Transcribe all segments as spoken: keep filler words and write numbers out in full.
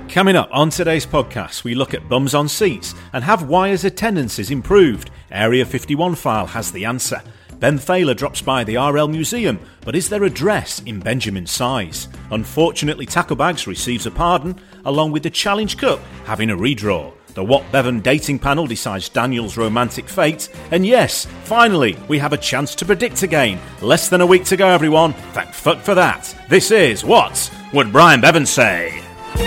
Coming up on today's podcast, we look at bums on seats and have Wyre's attendances improved? Area fifty-one file has the answer. Ben Thaler drops by the R L Museum, but is there a dress in Benjamin's size? Unfortunately, Tacklebags receives a pardon, along with the Challenge Cup having a redraw. The What Bevan dating panel decides Daniel's romantic fate. And yes, finally, we have a chance to predict again. Less than a week to go, everyone. Thank fuck for that. This is What Would Brian Bevan Say?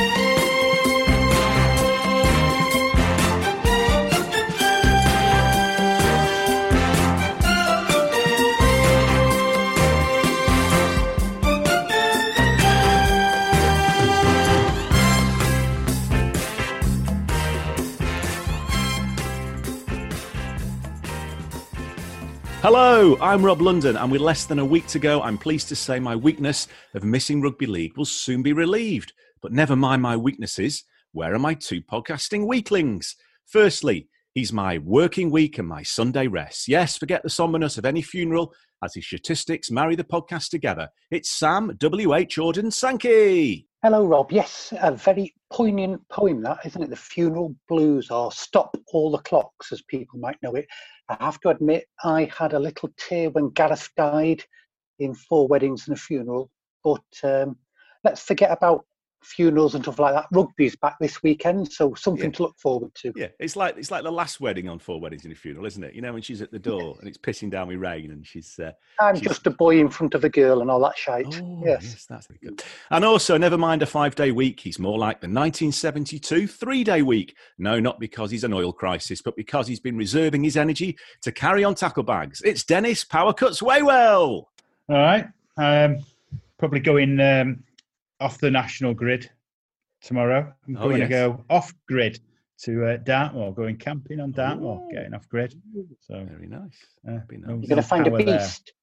Hello, I'm Rob London, and with less than a week to go, I'm pleased to say my weakness of missing rugby league will soon be relieved. But never mind my weaknesses, where are my two podcasting weaklings? Firstly, he's my working week and my Sunday rest. Yes, forget the somberness of any funeral, as his statistics marry the podcast together. It's Sam W H Jordan Sankey. Hello, Rob. Yes, a very poignant poem, that, isn't it? The funeral blues, or Stop All the Clocks, as people might know it. I have to admit, I had a little tear when Gareth died in Four Weddings and a Funeral. But um, let's forget about funerals and stuff like that. Rugby's back this weekend, so something Yeah. to look forward to. Yeah, it's like it's like the last wedding on Four Weddings and a Funeral, isn't it? You know, when she's at the door and it's pissing down with rain and she's... Uh, I'm she's... just a boy in front of a girl and all that shite. Oh, yes. yes, that's very good. And also, never mind a five-day week. He's more like the nineteen seventy-two three-day week. No, not because he's an oil crisis, but because he's been reserving his energy to carry on tackle bags. It's Dennis Powercuts Waywell. All right. Um, probably going um, off the national grid tomorrow. I'm Oh, going yes. to go off grid to uh, Dartmoor, going camping on Dartmoor, Oh. getting off grid. So Very nice. uh, Very nice. no- You're going no to find a power there. beast.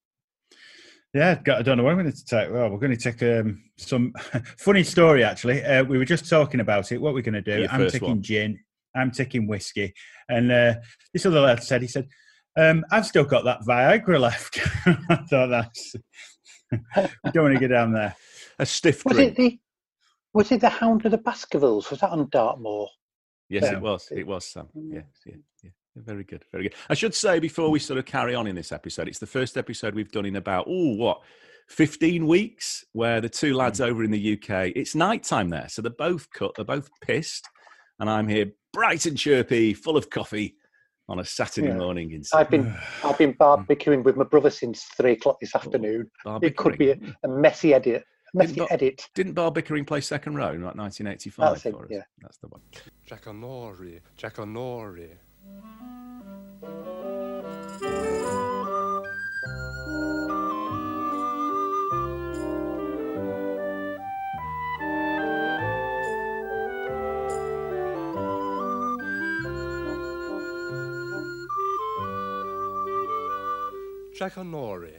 Yeah, got, I don't know what I'm going to take. Well, we're going to take um, some funny story, actually. Uh, we were just talking about it, what we're going to do. Your I'm first taking one. gin, I'm taking whiskey. And uh, this other lad said, he said, um, I've still got that Viagra left. I thought that's... we don't want to get down there. A stiff Was drink. it the was it the Hound of the Baskervilles? Was that on Dartmoor? Yes, Yeah. it was. It was, Sam. Yes, yeah, yeah. Very good, very good. I should say before we sort of carry on in this episode, it's the first episode we've done in about, oh, what, fifteen weeks, where the two lads over in the U K, it's night time there. So they're both cut, they're both pissed. And I'm here bright and chirpy, full of coffee on a Saturday Yeah. morning in I've been I've been barbecuing with my brother since three o'clock this afternoon. It could be a, a messy edit. A messy Didn't bar- edit. Didn't Bar Bickering play second row in like nineteen eighty-five That's it, for us? yeah. That's the one. Jackanory, Jackanory. Jackanory.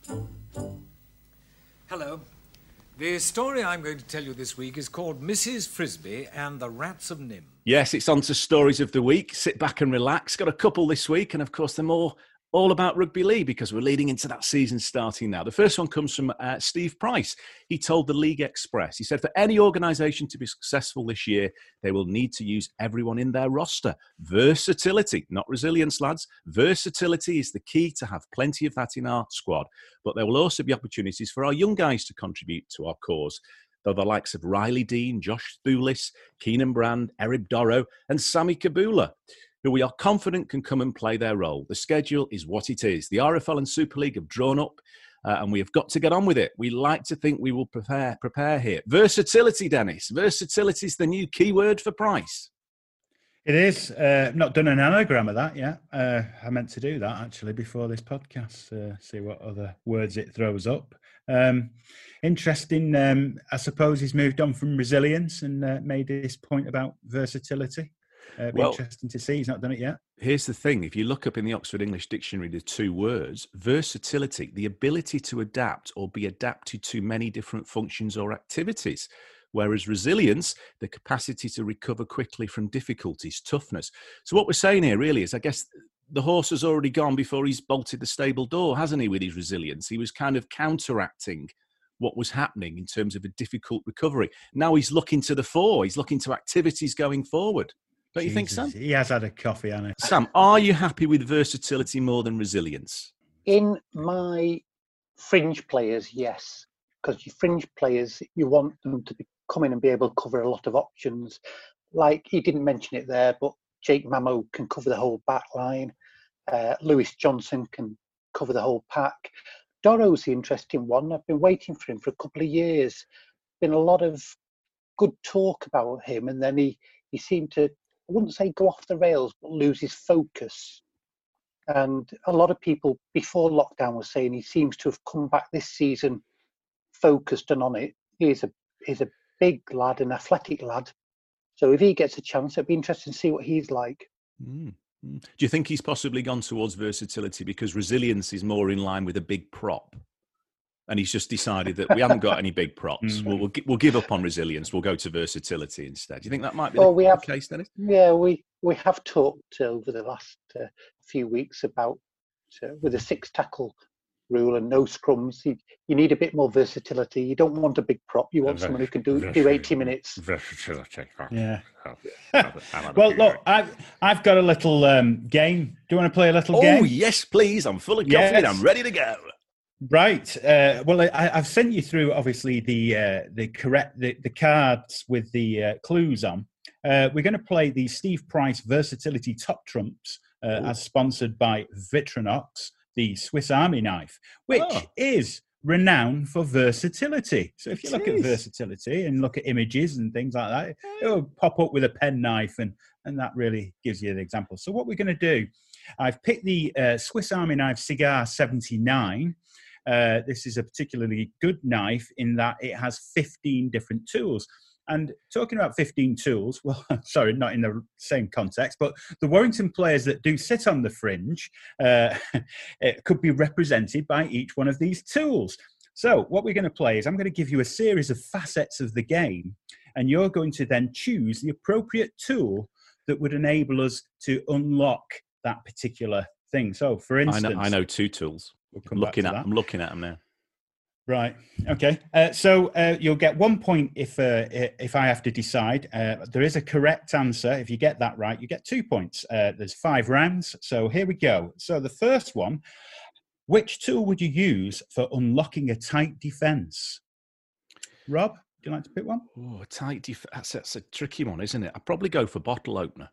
Hello. The story I'm going to tell you this week is called Missus Frisbee and the Rats of Nim. Yes, it's on to Stories of the Week. Sit back and relax. Got a couple this week, and of course, they're more all about rugby league because we're leading into that season starting now. The first one comes from uh, Steve Price. He told the League Express, he said, for any organisation to be successful this year, they will need to use everyone in their roster. Versatility, not resilience, lads. Versatility is the key to have plenty of that in our squad. But there will also be opportunities for our young guys to contribute to our cause. Though the likes of Riley Dean, Josh Thulis, Keenan Brand, Erib Dorrow and Sami Kabula, who we are confident can come and play their role. The schedule is what it is. The R F L and Super League have drawn up uh, and we have got to get on with it. We like to think we will prepare prepare here. Versatility, Dennis. Versatility is the new keyword for Price. It is. Uh, not done an anagram of that yet. Uh, I meant to do that actually before this podcast, uh, see what other words it throws up. Um, interesting. Um, I suppose he's moved on from resilience and uh, made this point about versatility. Uh, be Well- interesting to see. He's not done it yet. Here's the thing. If you look up in the Oxford English Dictionary, the two words, versatility, the ability to adapt or be adapted to many different functions or activities. Whereas resilience, the capacity to recover quickly from difficulties, toughness. So what we're saying here really is, I guess, the horse has already gone before he's bolted the stable door, hasn't he, with his resilience? He was kind of counteracting what was happening in terms of a difficult recovery. Now he's looking to the fore. He's looking to activities going forward. Don't Jesus, you think, Sam? He has had a coffee, hasn't he? Sam, are you happy with versatility more than resilience? In my fringe players, yes, because your fringe players, you want them to be, come in and be able to cover a lot of options. Like, he didn't mention it there, but Jake Mamo can cover the whole back line. Uh, Lewis Johnson can cover the whole pack. Dorro's the interesting one. I've been waiting for him for a couple of years. Been a lot of good talk about him, and then he, he seemed to, I wouldn't say go off the rails, but lose his focus. And a lot of people before lockdown were saying he seems to have come back this season focused and on it. He's a he's a big lad, an athletic lad. So if he gets a chance, it'd be interesting to see what he's like. Mm. Do you think he's possibly gone towards versatility because resilience is more in line with a big prop? And he's just decided that we haven't got any big props. We'll, we'll, we'll give up on resilience. We'll go to versatility instead. Do you think that might be well, the, we have, the case, Dennis? Yeah, we, we have talked over the last uh, few weeks about uh, with the six tackle rule and no scrums, you, you need a bit more versatility. You don't want a big prop. You want someone who can do do eighty minutes. Versatility. Yeah. Well, look, I've I've got a little um, game. Do you want to play a little oh, game? Oh yes, please. I'm full of coffee Yes. and I'm ready to go. Right. Uh, well, I, I've sent you through obviously the uh, the correct the, the cards with the uh, clues on. Uh, we're going to play the Steve Price Versatility Top Trumps uh, as sponsored by Vitronox, the Swiss Army knife, which Oh. is renowned for versatility. So if you look It at is. versatility and look at images and things like that, it will pop up with a pen knife, and, and that really gives you an example. So what we're going to do, I've picked the uh, Swiss Army knife Cigar seventy-nine. Uh, this is a particularly good knife in that it has fifteen different tools. And talking about fifteen tools, well, sorry, not in the same context, but the Warrington players that do sit on the fringe uh, it could be represented by each one of these tools. So what we're going to play is I'm going to give you a series of facets of the game, and you're going to then choose the appropriate tool that would enable us to unlock that particular thing. So, for I instance, know, I know two tools. We'll I'm come back looking to at. that. I'm looking at them now. Right. Okay. Uh, so uh, you'll get one point if uh, if I have to decide. Uh, there is a correct answer. If you get that right, you get two points. Uh, there's five rounds. So here we go. So the first one: which tool would you use for unlocking a tight defence? Rob, would you like to pick one? Oh, a tight def- that's, that's a tricky one, isn't it? I'd probably go for bottle opener.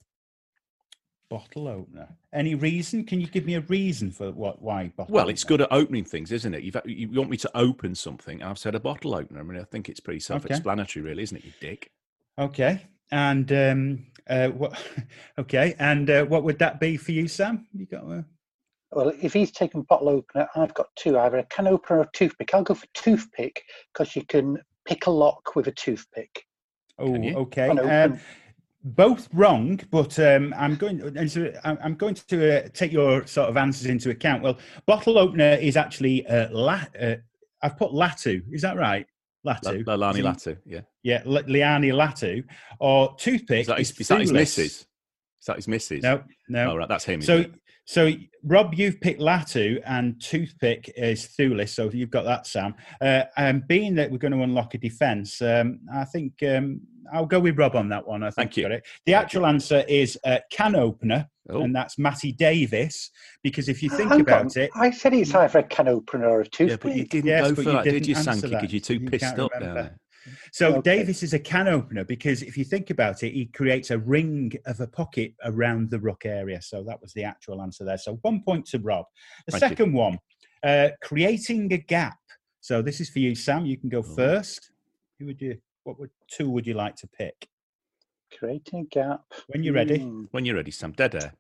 Bottle opener. Any reason? Can you give me a reason for what? Why bottle? Well, opener? it's good at opening things, isn't it? You've, you want me to open something, I've said a bottle opener. I mean, I think it's pretty self-explanatory, really, isn't it, you dick? Okay. And um, uh, what? Okay. And uh, what would that be for you, Sam? You got a... Well, if he's taken bottle opener, I've got two, either a can opener or a toothpick. I'll go for toothpick because you can pick a lock with a toothpick. Oh, you? okay. Can Um, open. both wrong, but um, I'm going. And so I'm I'm going to uh, take your sort of answers into account. Well, bottle opener is actually uh, la- uh, I've put Latu. Is that right? Latu. La- Lalani Is he- Latu, yeah. Yeah, L- Liani Latu. Or toothpick. Is that his, is is that his Thulis. missus? Is that his missus? No, no. Oh, right, that's him. So, isn't it? so Rob, you've picked Latu, and toothpick is Thulis. So you've got that, Sam. Uh, and being that we're going to unlock a defence, um, I think um, I'll go with Rob on that one. I think Thank you. Got it. The actual answer is uh, can opener, Oh. and that's Matty Davis. Because if you think Hang about on. it, I said it's either a can opener or a Yeah, toothpick. but you didn't Yes, go but for you that, did didn't you, answer Sankey? that. Because you're too You pissed can't up down remember. there. So Okay. Davis is a can opener because if you think about it, he creates a ring of a pocket around the ruck area. So that was the actual answer there. So one point to Rob. The Thank you. second one, uh, creating a gap. So this is for you, Sam. You can go Oh. first. Who would you? What would tool would you like to pick Creating a gap. when you're ready? Hmm. When you're ready, Sam, dead air.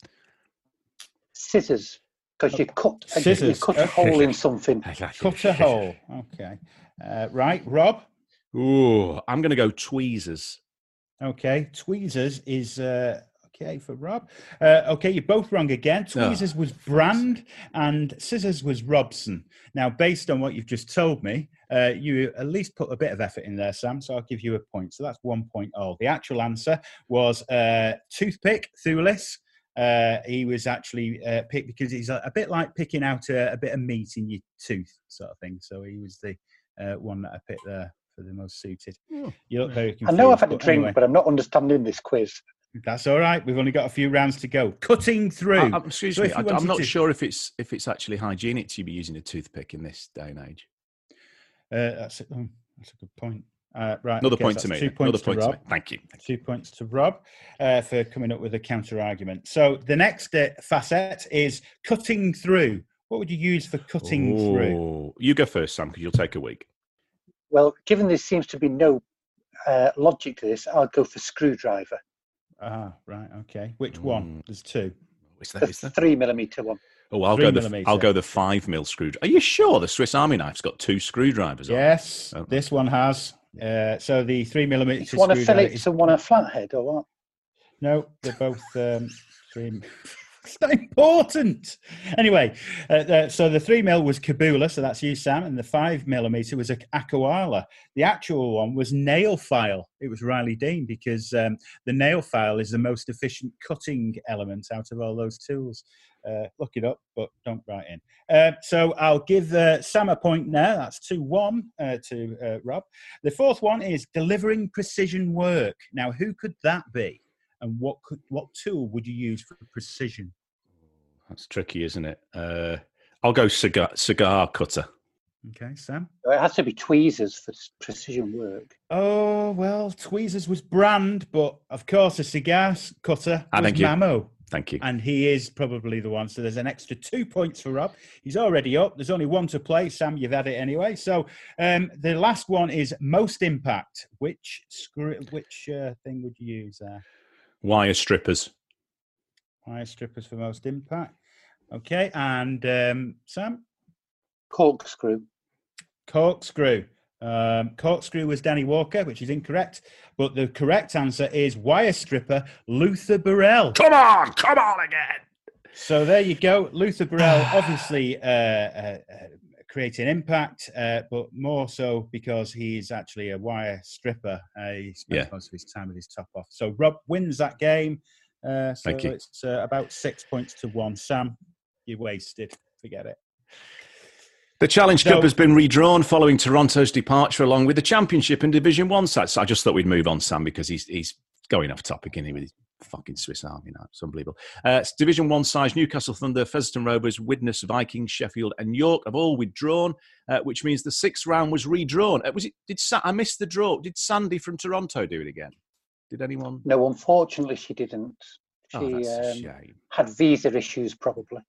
Scissors. Because you cut, you Scissors, cut a okay. hole in something. Cut a hole. Okay. Uh, right, Rob. Ooh, I'm going to go tweezers. Okay, tweezers is uh, okay for Rob. Uh, okay, you're both wrong again. Tweezers was Brand and scissors was Robson. Now, based on what you've just told me, uh, you at least put a bit of effort in there, Sam, so I'll give you a point. So that's one point all. The actual answer was uh, toothpick, Thulis. Uh, he was actually uh, picked because he's a, a bit like picking out a, a bit of meat in your tooth sort of thing. So he was the uh, one that I picked there for the most suited. Oh, You look very I confused. know I've had a but drink, anyway, but I'm not understanding this quiz. that's all right. We've only got a few rounds to go. Cutting through. I, I'm- excuse So me, if you I, I'm wanted not to- sure if it's if it's actually hygienic to be using a toothpick in this day and age. Uh, that's, oh, that's a good point. Uh, right. Another okay, point so to that's me. Two points Another point to to Rob. me. Thank you. Two points to Rob uh, for coming up with a counter argument. So the next uh, facet is cutting through. What would you use for cutting through? Oh, you go first, Sam, because you'll take a week. Well, given there seems to be no uh, logic to this, I'll go for screwdriver. Ah, right. Okay. Which one? Mm. There's two. Is there, The is there? three millimeter one. Oh, I'll Three go the millimetre. I'll go the five mil screwdriver. Are you sure the Swiss Army knife's got two screwdrivers on? it? Yes, Oh. this one has. Uh, so the three millimeter It's one a screwdriver Phillips is- and one a flathead, or what? No, they're both um, three. It's not important. Anyway, uh, uh, so the three mil was Kabula, so that's you, Sam, and the five millimeter was a Akawala. The actual one was nail file. It was Riley Dean because um, the nail file is the most efficient cutting element out of all those tools. Uh, look it up, but don't write in. Uh, so I'll give uh, Sam a point now. That's two one uh, to uh, Rob. The fourth one is delivering precision work. Now, who could that be? And what could what tool would you use for precision? That's tricky, isn't it? Uh, I'll go cigar cigar cutter. Okay, Sam. It has to be tweezers for s- precision work. Oh well, tweezers was brand, but of course a cigar cutter Ah, was thank you. Mamo, Thank you. and he is probably the one. So there's an extra two points for Rob. He's already up. There's only one to play. Sam, you've had it anyway. So um, the last one is most impact. Which screw? Which uh, thing would you use there? Wire strippers. Wire strippers for most impact. Okay, and um, Sam? Corkscrew. Corkscrew. Um, corkscrew was Danny Walker, which is incorrect. But the correct answer is wire stripper, Luther Burrell. Come on, come on again. So there you go. Luther Burrell obviously uh, uh, uh, creating impact, uh, but more so because he's actually a wire stripper. Uh, he spends Yeah. most of his time with his top off. So Rob wins that game. Uh, so Thank you. it's uh, about six points to one. Sam, you wasted. Forget it. The Challenge So- Cup has been redrawn following Toronto's departure, along with the Championship and Division One sides. So I just thought we'd move on, Sam, because he's he's going off topic, isn't he, with his fucking Swiss Army now. It's unbelievable. Uh, it's Division One sides: Newcastle Thunder, Featherstone Rovers, Widnes, Vikings, Sheffield, and York have all withdrawn, uh, which means the sixth round was redrawn. Uh, was it? Did Sa- I missed the draw? Did Sandy from Toronto do it again? Did anyone? No, unfortunately, she didn't. She Oh, that's a um, shame. had visa issues, probably.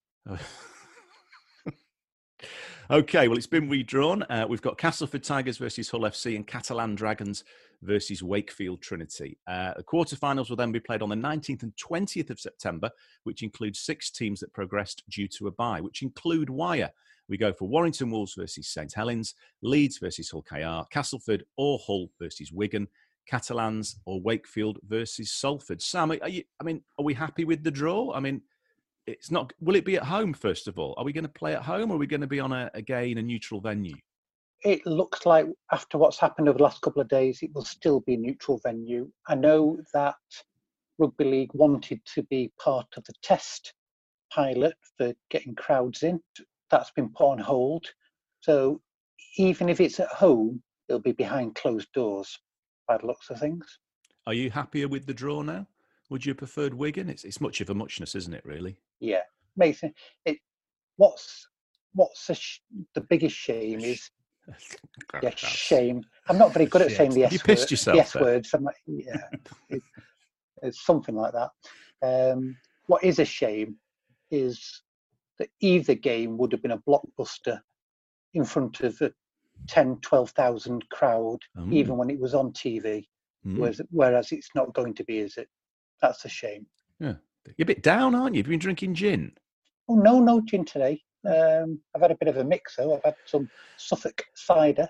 Okay, well, it's been redrawn. Uh, we've got Castleford Tigers versus Hull F C and Catalan Dragons versus Wakefield Trinity. Uh, the quarterfinals will then be played on the nineteenth and twentieth of September, which includes six teams that progressed due to a bye, which include Wire. We go for Warrington Wolves versus Saint Helens, Leeds versus Hull K R, Castleford or Hull versus Wigan, Catalans or Wakefield versus Salford. Sam, are you, I mean, are we happy with the draw? I mean, it's not. Will it be at home first of all? Are we going to play at home, or are we going to be on a again a neutral venue? It looks like after what's happened over the last couple of days, it will still be a neutral venue. I know that Rugby League wanted to be part of the test pilot for getting crowds in. That's been put on hold. So even if it's at home, it'll be behind closed doors by the looks of things. Are you happier with the draw now? Would you have preferred Wigan? It's it's much of a muchness, isn't it? Really? Yeah, makes it. it what's what's the, sh- the biggest shame is yeah, That's- shame. I'm not very good at Shit. saying the Have S you pissed word- yourself the S there? words. I'm like, yeah, it, it's something like that. Um, what is a shame is that either game would have been a blockbuster in front of a ten, twelve thousand crowd, Mm. even when it was on T V. Mm. Whereas, whereas it's not going to be, is it? That's a shame. Yeah. You're a bit down, aren't you? Have you been drinking gin? Oh, no, no gin today. Um, I've had a bit of a mix, though. I've had some Suffolk cider.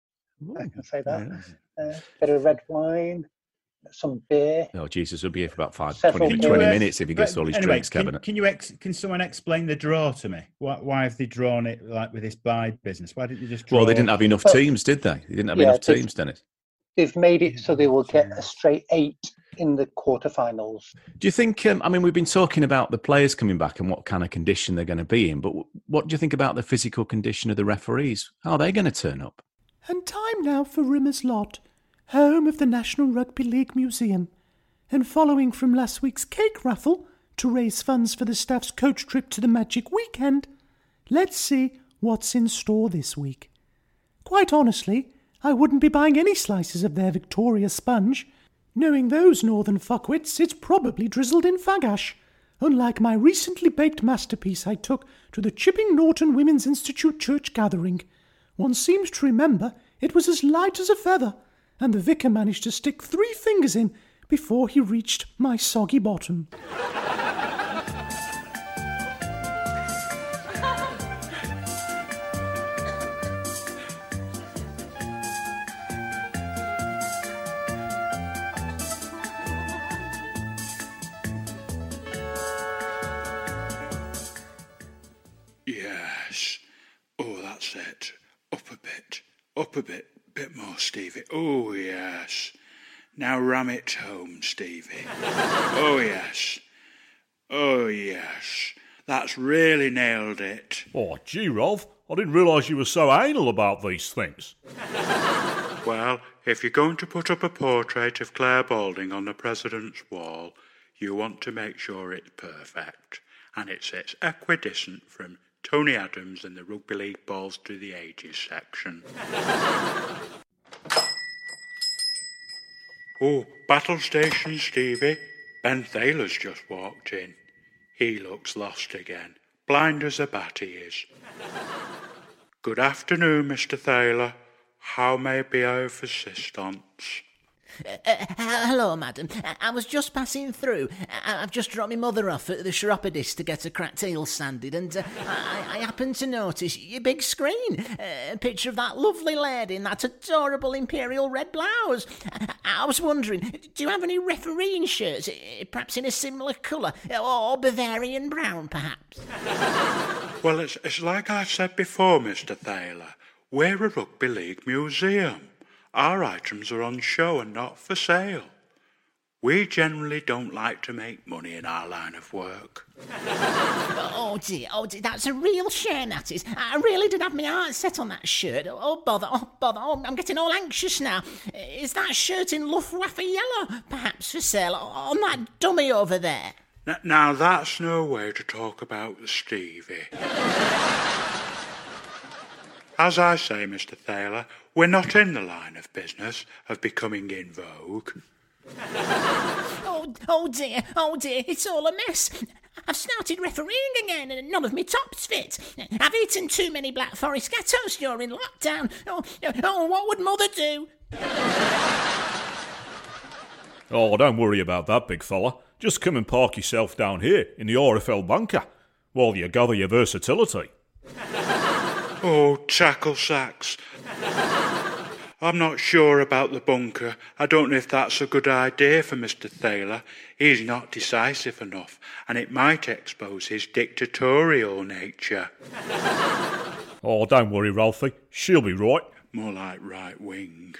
I can say that. Very nice. A bit of red wine, some beer. Oh, Jesus, we'll be here for about five, Several twenty, Can you, twenty uh, minutes if he gets all his Anyway, drinks, can, Kevin. can you ex, can someone explain the draw to me? Why, why have they drawn it like with this bye business? Why didn't they just draw? Well, they didn't have enough Well, teams, did they? They didn't have yeah, enough they've- teams, Dennis. They've made it so they will get a straight eight in the quarterfinals. Do you think, um, I mean, we've been talking about the players coming back and what kind of condition they're going to be in, but what do you think about the physical condition of the referees? How are they going to turn up? And time now for Rimmer's Lot, home of the National Rugby League Museum. And following from last week's cake raffle to raise funds for the staff's coach trip to the Magic Weekend, let's see what's in store this week. Quite honestly, I wouldn't be buying any slices of their Victoria sponge. Knowing those northern fuckwits, it's probably drizzled in fagash, unlike my recently baked masterpiece I took to the Chipping Norton Women's Institute church gathering. One seems to remember it was as light as a feather, and the vicar managed to stick three fingers in before he reached my soggy bottom. Yes. Oh, that's it. Up a bit. Up a bit. Bit more, Stevie. Oh, yes. Now ram it home, Stevie. Oh, yes. Oh, yes. That's really nailed it. Oh, gee, Rolf, I didn't realise you were so anal about these things. Well, if you're going to put up a portrait of Claire Balding on the President's wall, you want to make sure it's perfect. And it sits equidistant from Tony Adams and the Rugby League Balls to the Ages section. Oh, battle station, Stevie. Ben Thaler's just walked in. He looks lost again. Blind as a bat he is. Good afternoon, Mister Thaler. How may I be of assistance? Uh, uh, hello, madam. I was just passing through. I- I've just dropped my mother off at the chiropodist to get her cracked heel sanded, and uh, I-, I happened to notice your big screen. Uh, a picture of that lovely lady in that adorable imperial red blouse. I, I was wondering, do you have any refereeing shirts, perhaps in a similar colour, or Bavarian brown, perhaps? Well, it's, it's like I've said before, Mister Thaler. We're a rugby league museum. Our items are on show and not for sale. We generally don't like to make money in our line of work. Oh dear, oh dear, that's a real shame, that is. I really did have my heart set on that shirt. Oh bother, oh bother, oh, I'm getting all anxious now. Is that shirt in Luftwaffe yellow, perhaps for sale, on that dummy over there? N- now that's no way to talk about the Stevie. As I say, Mister Thaler, we're not in the line of business of becoming in vogue. Oh, oh dear, oh dear, it's all a mess. I've started refereeing again and none of my tops fit. I've eaten too many Black Forest Gatos during lockdown. Oh, oh, what would Mother do? Oh, don't worry about that, big fella. Just come and park yourself down here in the R F L bunker while you gather your versatility. Oh, tackle sacks. I'm not sure about the bunker. I don't know if that's a good idea for Mister Thaler. He's not decisive enough, and it might expose his dictatorial nature. Oh, don't worry, Ralphie. She'll be right. More like right wing.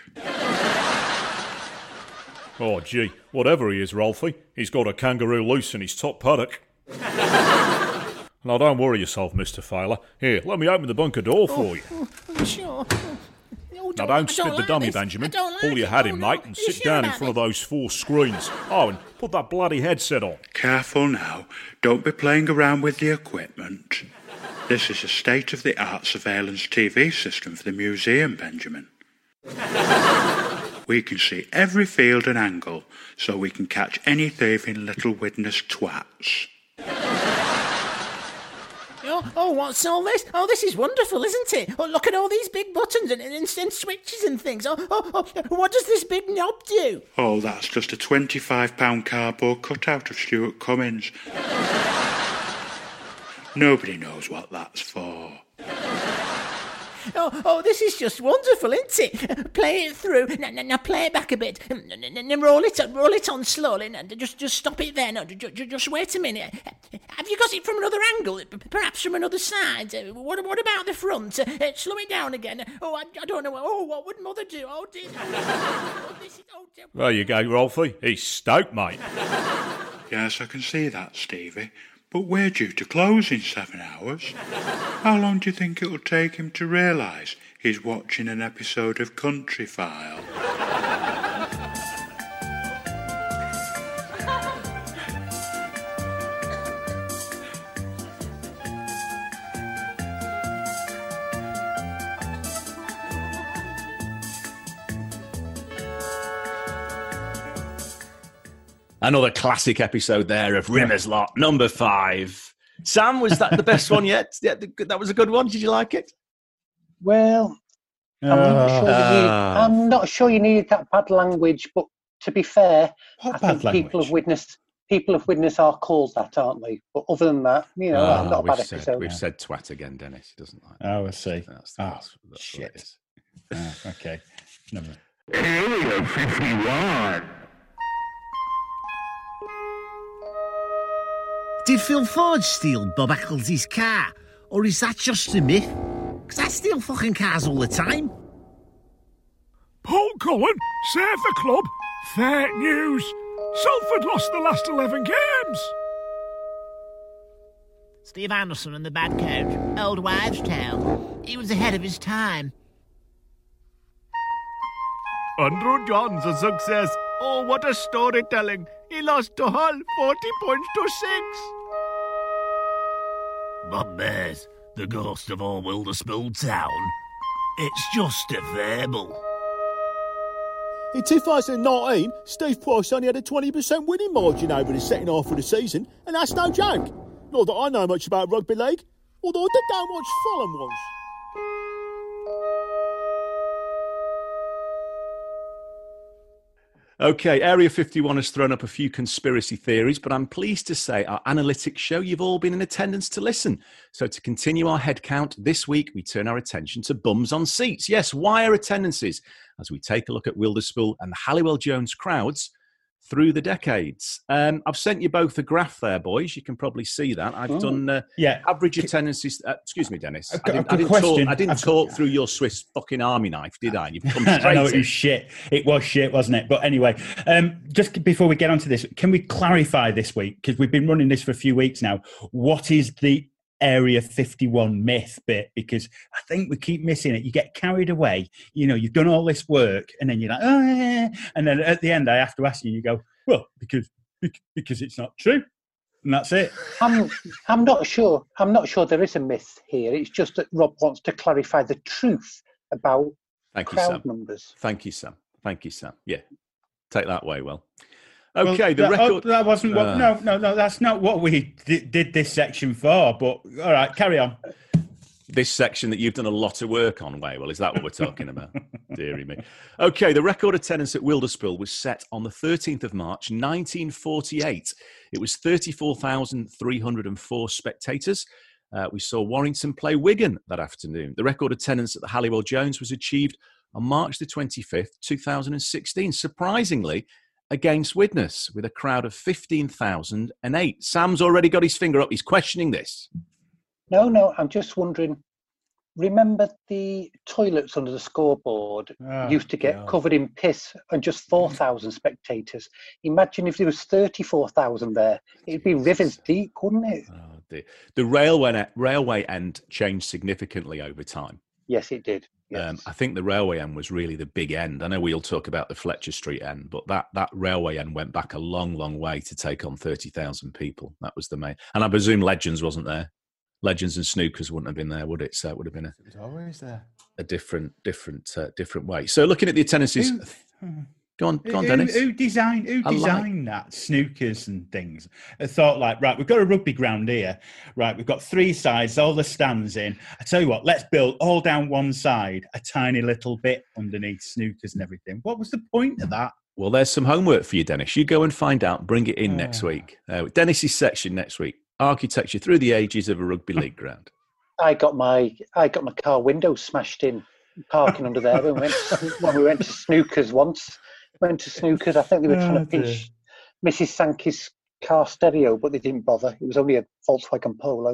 Oh, gee, whatever he is, Ralphie, he's got a kangaroo loose in his top paddock. Now, don't worry yourself, Mister Thaler. Here, let me open the bunker door for you. Oh, oh, sure. Oh, Now, don't spit don't the like dummy, this. Benjamin. I don't like Pull your it. hat Oh, in, no. mate, and You sit sure down in about front of it? those four screens. Oh, and put that bloody headset on. Careful now. Don't be playing around with the equipment. This is a state-of-the-art surveillance T V system for the museum, Benjamin. We can see every field and angle, so we can catch any thieving little witness twats. Oh, oh, what's all this? Oh, this is wonderful, isn't it? Oh, look at all these big buttons and, and, and switches and things. Oh, oh, oh, what does this big knob do? Oh, that's just a twenty-five pound cardboard cutout of Stuart Cummins. Nobody knows what that's for. Oh, oh, this is just wonderful, isn't it? Play it through. Now, now, now play it back a bit. Now, roll it on, roll it on slowly. Now, just, just stop it there. No, just, just wait a minute. Have you got it from another angle? Perhaps from another side? What, what about the front? Uh, slow it down again. Oh, I, I don't know. Oh, what would Mother do? Oh, dear. Oh, this is, oh, dear. There you go, Ralphie. He's stoked, mate. Yes, I can see that, Stevie. But we're due to close in seven hours. How long do you think it'll take him to realise he's watching an episode of Country File. Another classic episode there of Rimmer's Lot, number five. Sam, was that the best one yet? Yeah, that was a good one. Did you like it? Well, I'm, Uh, not sure you need, uh, I'm not sure you needed that bad language, but to be fair, What I bad think people language? have witnessed people have witnessed our calls that, aren't they? But other than that, you know, Ah, not a we've, bad said, episode. we've said twat again, Dennis. He doesn't like that. Oh, I see. That's, Oh, that's, that's what shit. it is. Oh, okay. Never. Area fifty-one. Did Phil Ford steal Bob Eccles's car? Or is that just a myth? Because I steal fucking cars all the time. Paul Cullen, save the club. Fake news. Salford lost the last eleven games. Steve Anderson and the bad coach. Old wives' tale. He was ahead of his time. Andrew John's a success. Oh, what a storytelling. He lost to Hull forty points to six. Bob Bears, the ghost of all Wilderspill town. It's just a fable. In two thousand nineteen, Steve Price only had a twenty percent winning margin over the second half of the season, and that's no joke. Not that I know much about rugby league, although I did go and watch Fulham once. Okay, Area fifty-one has thrown up a few conspiracy theories, but I'm pleased to say our analytics show you've all been in attendance to listen. So to continue our head count, this week we turn our attention to bums on seats. Yes, wire attendances, as we take a look at Wilderspill and the Halliwell Jones crowds through the decades. Um, I've sent you both a graph there, boys. You can probably see that. I've Oh. done uh, Yeah. average attendances. Uh, excuse me, Dennis. A- I didn't, a I didn't, question. talk, I didn't I've- talk through your Swiss fucking army knife, did I? You've come I straight know it in. was shit. It was shit, wasn't it? But anyway, um, just before we get onto this, can we clarify this week, because we've been running this for a few weeks now, what is the Area fifty-one myth bit? Because I think we keep missing it. You get carried away. You know, you've done all this work, and then you're like, oh, yeah. And then at the end, I have to ask you, you go, well, because because it's not true. And that's it. I'm I'm not sure. I'm not sure there is a myth here. It's just that Rob wants to clarify the truth about Thank you, crowd Sam. numbers. Thank you, Sam. Thank you, Sam. Yeah, take that way, well. Well, Okay, the that, record. oh, that wasn't what. Uh, no, no, no. That's not what we di- did this section for. But all right, carry on. This section that you've done a lot of work on, Waywell, is that what we're talking about? Deary me. Okay, the record attendance at Wilderspill was set on the thirteenth of March, nineteen forty-eight. It was thirty-four thousand three hundred four spectators. Uh, we saw Warrington play Wigan that afternoon. The record attendance at the Halliwell Jones was achieved on March the twenty-fifth, two thousand sixteen, surprisingly, against Widnes, with a crowd of fifteen thousand eight. Sam's already got his finger up. He's questioning this. No, no, I'm just wondering. Remember the toilets under the scoreboard Oh, used to get God. covered in piss and just four thousand spectators. Imagine if there was thirty-four thousand there. It'd be rivers deep, wouldn't it? Oh, dear. The railway, railway end changed significantly over time. Yes, it did. Yes. Um, I think the railway end was really the big end. I know we'll talk about the Fletcher Street end, but that, that railway end went back a long, long way to take on thirty thousand people. That was the main. And I presume Legends wasn't there. Legends and Snookers wouldn't have been there, would it? So it would have been a, It was always there. a different, different, uh, different way. So looking at the attendances, Who- go on, go on, who, Dennis. who designed who I like- designed that snookers and things? I thought like, right, we've got a rugby ground here, right? We've got three sides, all the stands in. I tell you what, let's build all down one side, a tiny little bit underneath snookers and everything. What was the point of that? Well, there's some homework for you, Dennis. You go and find out. Bring it in next Oh. week. Uh, Dennis's section next week. Architecture through the ages of a rugby league ground. I got my I got my car window smashed in parking under there when we went to, when we went to Snookers once. Went to Snookers. I think they were trying Oh, to pinch Missus Sankey's car stereo, but they didn't bother. It was only a Volkswagen Polo.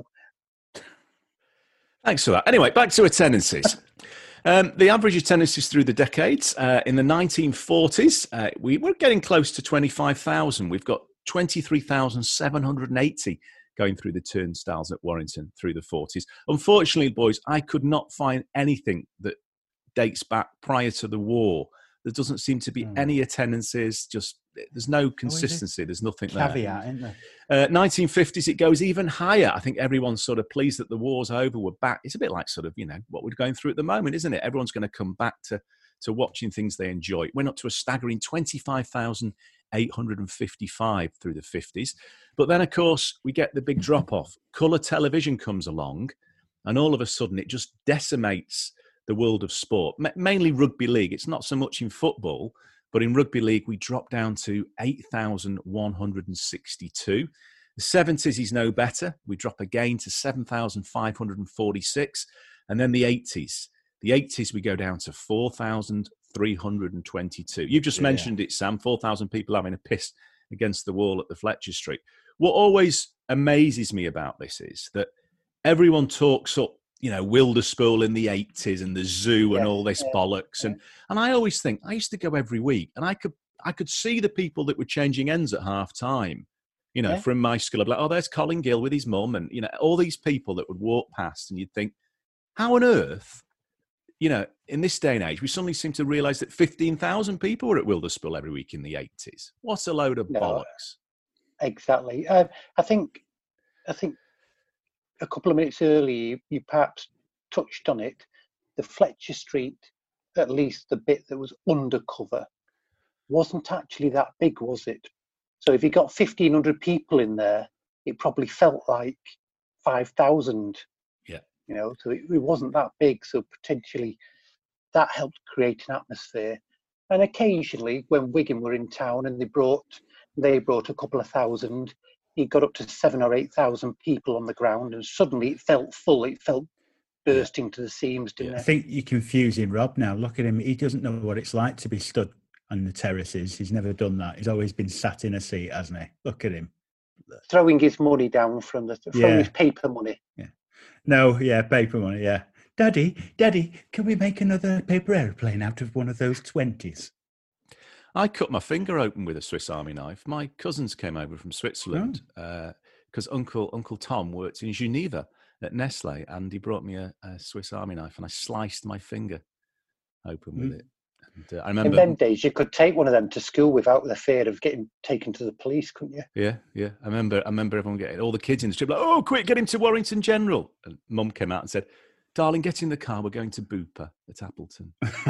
Thanks for that. Anyway, back to attendances. Um, the average attendances through the decades. Uh, in the nineteen forties, uh, we were getting close to twenty-five thousand. We've got twenty-three thousand seven hundred eighty going through the turnstiles at Warrington through the forties. Unfortunately, boys, I could not find anything that dates back prior to the war. There doesn't seem to be mm. any attendances, just there's no consistency. Oh, there's nothing Caveat, there. Caveat, isn't there? Uh, nineteen fifties, it goes even higher. I think everyone's sort of pleased that the war's over. We're back. It's a bit like sort of, you know, what we're going through at the moment, isn't it? Everyone's going to come back to, to watching things they enjoy. It went up to a staggering twenty-five thousand eight hundred fifty-five through the fifties. But then, of course, we get the big drop-off. Colour television comes along, and all of a sudden it just decimates the world of sport, M- mainly rugby league. It's not so much in football, but in rugby league, we drop down to eight thousand one hundred sixty-two. The seventies is no better. We drop again to seven thousand five hundred forty-six. And then the eighties. The eighties, we go down to four thousand three hundred twenty-two. You've just yeah. mentioned it, Sam, four thousand people having a piss against the wall at the Fletcher Street. What always amazes me about this is that everyone talks up, you know, Wilderspool in the eighties and the zoo yeah, and all this yeah, bollocks. Yeah. And and I always think, I used to go every week and I could I could see the people that were changing ends at half time, you know, yeah. from my school. I'd be like, oh, there's Colin Gill with his mum. And, you know, all these people that would walk past and you'd think, how on earth, you know, in this day and age, we suddenly seem to realise that fifteen thousand people were at Wilderspool every week in the eighties. What a load of no, bollocks. Exactly. Uh, I think, I think, a couple of minutes earlier, you perhaps touched on it. The Fletcher Street, at least the bit that was undercover, wasn't actually that big, was it? So if you got fifteen hundred people in there, it probably felt like five thousand. Yeah. You know, so it, it wasn't that big. So potentially that helped create an atmosphere. And occasionally, when Wigan were in town and they brought they brought a couple of thousand, it got up to seven or eight thousand people on the ground, and suddenly it felt full. It felt bursting to the seams, didn't yeah. it? I think you're confusing Rob now. Look at him. He doesn't know what it's like to be stood on the terraces. He's never done that. He's always been sat in a seat, hasn't he? Look at him. Throwing his money down from the, throwing yeah. his paper money. Yeah. No, yeah, paper money, yeah. Daddy, Daddy, can we make another paper aeroplane out of one of those twenties? I cut my finger open with a Swiss Army knife. My cousins came over from Switzerland because oh. uh, Uncle Uncle Tom worked in Geneva at Nestle, and he brought me a, a Swiss Army knife, and I sliced my finger open with mm. it. And, uh, I remember in them days, you could take one of them to school without the fear of getting taken to the police, couldn't you? Yeah, yeah. I remember. I remember everyone getting all the kids in the street like, "Oh, quick, get him to Warrington General!" And Mum came out and said, "Darling, get in the car. We're going to Bupa at Appleton."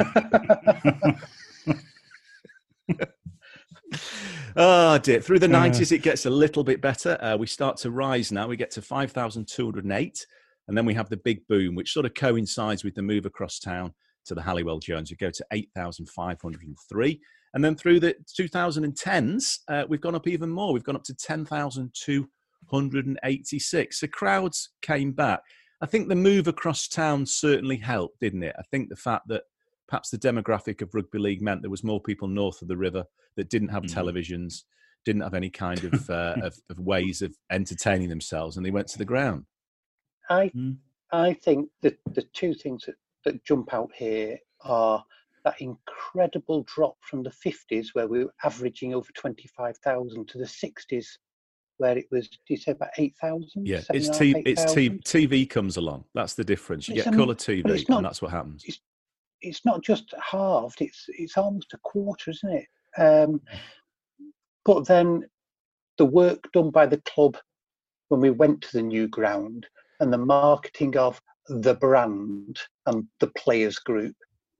Oh dear. Through the nineties, it gets a little bit better. Uh, we start to rise now. We get to five thousand two hundred eight. And then we have the big boom, which sort of coincides with the move across town to the Halliwell Jones. We go to eight thousand five hundred three. And then through the twenty tens, uh, we've gone up even more. We've gone up to ten thousand two hundred eighty-six. So crowds came back. I think the move across town certainly helped, didn't it? I think the fact that perhaps the demographic of rugby league meant there was more people north of the river that didn't have mm. televisions, didn't have any kind of, uh, of of ways of entertaining themselves, and they went to the ground. I mm. I think that the two things that, that jump out here are that incredible drop from the fifties, where we were averaging over twenty-five thousand, to the sixties, where it was, do you say about eight thousand? Yeah, it's, t- it's t- T V comes along. That's the difference. You it's get um, colour T V, not, and that's what happens. It's, it's not just halved, it's it's almost a quarter, isn't it? Um, but then the work done by the club when we went to the new ground, and the marketing of the brand and the players group,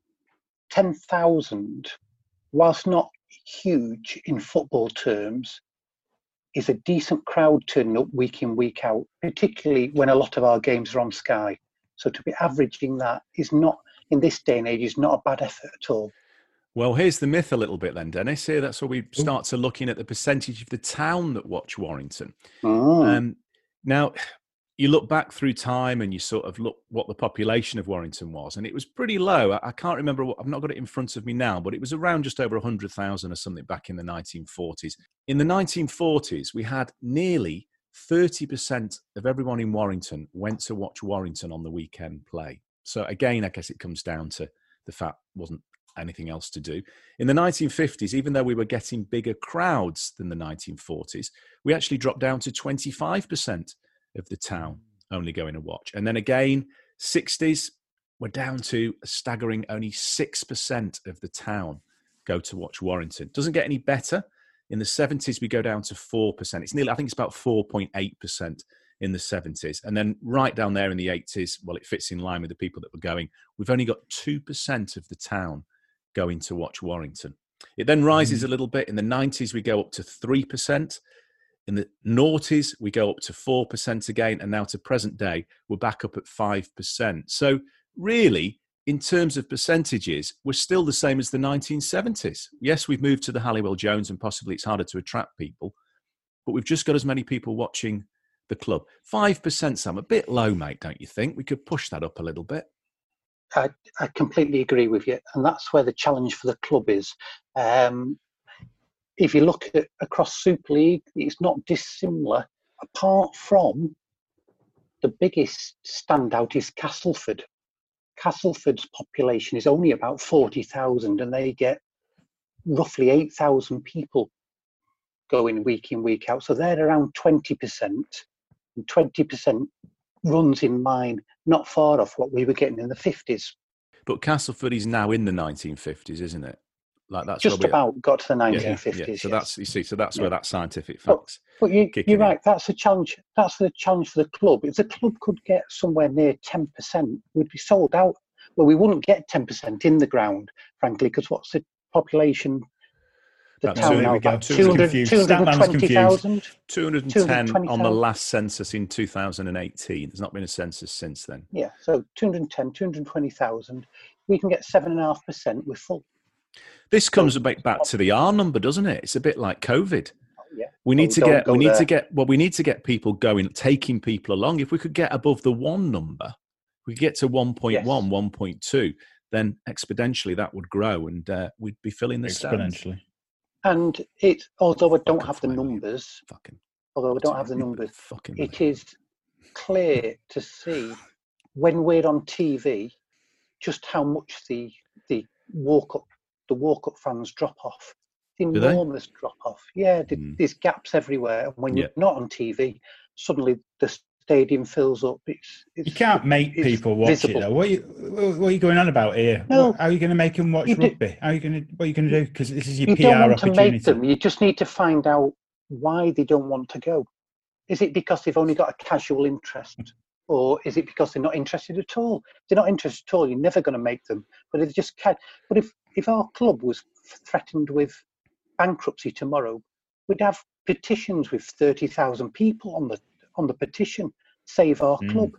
ten thousand, whilst not huge in football terms, is a decent crowd turning up week in, week out, particularly when a lot of our games are on Sky. So to be averaging that is not, in this day and age, is not a bad effort at all. Well, here's the myth a little bit then, Dennis. Here, that's where we start to looking at the percentage of the town that watch Warrington. Oh. Um, now, you look back through time and you sort of look what the population of Warrington was, and it was pretty low. I, I can't remember, what, I've not got it in front of me now, but it was around just over one hundred thousand or something back in the nineteen forties. In the nineteen forties, we had nearly thirty percent of everyone in Warrington went to watch Warrington on the weekend play. So again, I guess it comes down to the fact wasn't anything else to do. In the nineteen fifties, even though we were getting bigger crowds than the nineteen forties, we actually dropped down to twenty-five percent of the town only going to watch. And then again, sixties, we're down to a staggering only six percent of the town go to watch Warrington. Doesn't get any better. In the seventies, we go down to four percent. It's nearly, I think it's about four point eight percent in the seventies. And then right down there in the eighties, well, it fits in line with the people that were going. We've only got two percent of the town going to watch Warrington. It then rises mm. a little bit. In the nineties, we go up to three percent. In the noughties, we go up to four percent again. And now to present day, we're back up at five percent. So really, in terms of percentages, we're still the same as the nineteen seventies. Yes, we've moved to the Halliwell Jones and possibly it's harder to attract people, but we've just got as many people watching the club. five percent, Sam, a bit low, mate, don't you think? We could push that up a little bit. I, I completely agree with you. And that's where the challenge for the club is. Um, if you look at across Super League, it's not dissimilar, apart from the biggest standout is Castleford. Castleford's population is only about forty thousand and they get roughly eight thousand people going week in, week out. So they're around twenty percent. And twenty percent runs in line, not far off what we were getting in the fifties. But Castleford is now in the nineteen fifties, isn't it? Like that's Just about got to the nineteen fifties. Yeah, yeah. So yes. that's, you see, so that's yeah. where that scientific But, facts. but you, you're in. right. That's the challenge. That's the challenge for the club. If the club could get somewhere near ten percent, we'd be sold out. Well, we wouldn't get ten percent in the ground, frankly, because what's the population? The About town two, now about two hundred, two hundred twenty thousand. two hundred ten on the last census in two thousand eighteen. There's not been a census since then. Yeah, so two hundred ten, two hundred twenty thousand. We can get seven point five percent. We're full. This comes a bit back to the R number, doesn't it? It's a bit like COVID. Yeah. We need oh, to get, we need there. to get, well, we need to get people going, taking people along. If we could get above the one number, we could get to one point one, yes. one point two, then exponentially that would grow and uh, we'd be filling the exponentially. Stands. And it, although I don't fucking have the numbers, fucking, although I don't have the numbers, fucking it is clear to see when we're on T V just how much the the walk up the walk up fans drop off. The enormous drop off. Yeah, the, mm. there's gaps everywhere. And when you're yeah. not on T V, suddenly the stadium fills up. It's, it's you can't make people watch visible. It though. What are you what are you going on about here? No, what, how are you going to make them watch rugby? Do, how are you going to what are you going to do? Because this is your you P R don't want opportunity. To make them. You just need to find out why they don't want to go. Is it because they've only got a casual interest? Or is it because they're not interested at all? If they're not interested at all, you're never going to make them. But if they just can't. But if, if our club was threatened with bankruptcy tomorrow, we'd have petitions with thirty thousand people on the on the petition, save our mm. club.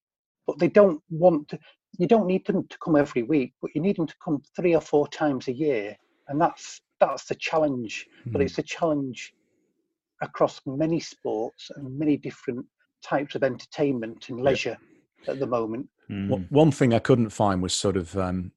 But they don't want to. You don't need them to come every week, but you need them to come three or four times a year, and that's that's the challenge. Mm. But it's a challenge across many sports and many different types of entertainment and leisure yeah. at the moment. Mm. One thing I couldn't find was sort of, um,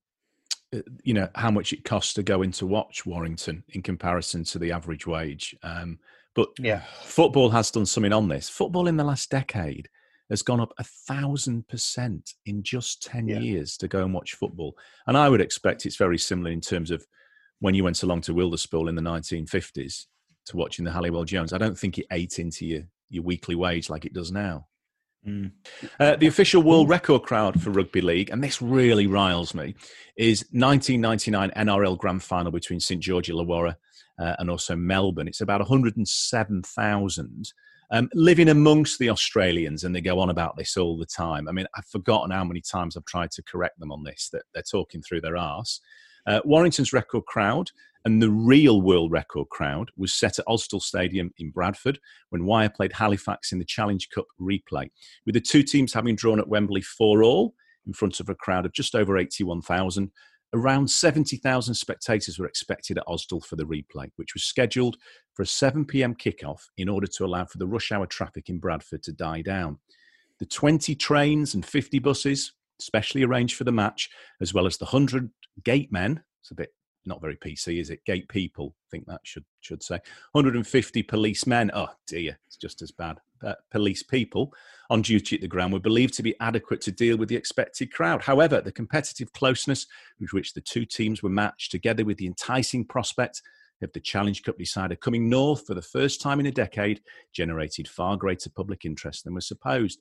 you know, how much it costs to go in to watch Warrington in comparison to the average wage. Um, but yeah, football has done something on this. Football in the last decade has gone up a thousand percent in just ten yeah. years to go and watch football. And I would expect it's very similar in terms of when you went along to Wilderspool in the nineteen fifties to watching the Halliwell Jones. I don't think it ate into you. your weekly wage like it does now. Mm. Uh, the official world record crowd for rugby league, and this really riles me, is nineteen ninety-nine N R L Grand Final between St George Illawarra uh, and also Melbourne. It's about one hundred seven thousand um, living amongst the Australians, and they go on about this all the time. I mean, I've forgotten how many times I've tried to correct them on this, that they're talking through their arse. Uh, Warrington's record crowd and the real world record crowd was set at Osdell Stadium in Bradford when Wire played Halifax in the Challenge Cup replay, with the two teams having drawn at Wembley four all in front of a crowd of just over eighty-one thousand. Around seventy thousand spectators were expected at Osdell for the replay, which was scheduled for a seven p.m. kickoff in order to allow for the rush hour traffic in Bradford to die down. The twenty trains and fifty buses specially arranged for the match, as well as the one hundred gate men, it's a bit not very P C, is it? Gate people, I think that should should say. one hundred fifty policemen, oh dear, it's just as bad. Uh, police people on duty at the ground were believed to be adequate to deal with the expected crowd. However, the competitive closeness with which the two teams were matched, together with the enticing prospect of the Challenge Cup decider coming north for the first time in a decade, generated far greater public interest than was supposed.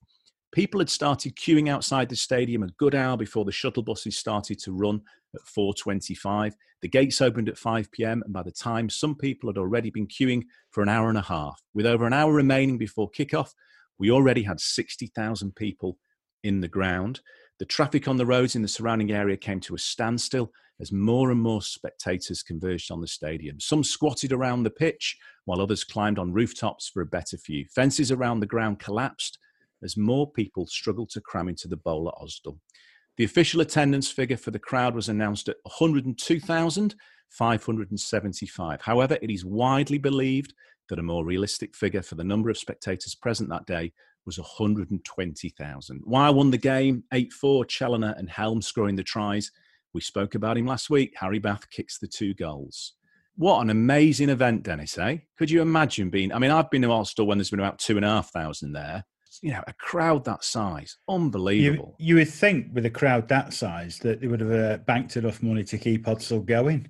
People had started queuing outside the stadium a good hour before the shuttle buses started to run at four twenty-five. The gates opened at five p.m. and by the time some people had already been queuing for an hour and a half. With over an hour remaining before kickoff, we already had sixty thousand people in the ground. The traffic on the roads in the surrounding area came to a standstill as more and more spectators converged on the stadium. Some squatted around the pitch, while others climbed on rooftops for a better view. Fences around the ground collapsed as more people struggled to cram into the bowl at Osdale. The official attendance figure for the crowd was announced at one hundred two thousand five hundred seventy-five. However, it is widely believed that a more realistic figure for the number of spectators present that day was one hundred twenty thousand. Why won the game? eight four, Challoner and Helm scoring the tries. We spoke about him last week. Harry Bath kicks the two goals. What an amazing event, Dennis, eh? Could you imagine being... I mean, I've been to Arsenal when there's been about two and a half thousand there. You know, a crowd that size. Unbelievable. You, you would think with a crowd that size that they would have uh, banked enough money to keep Odsal going.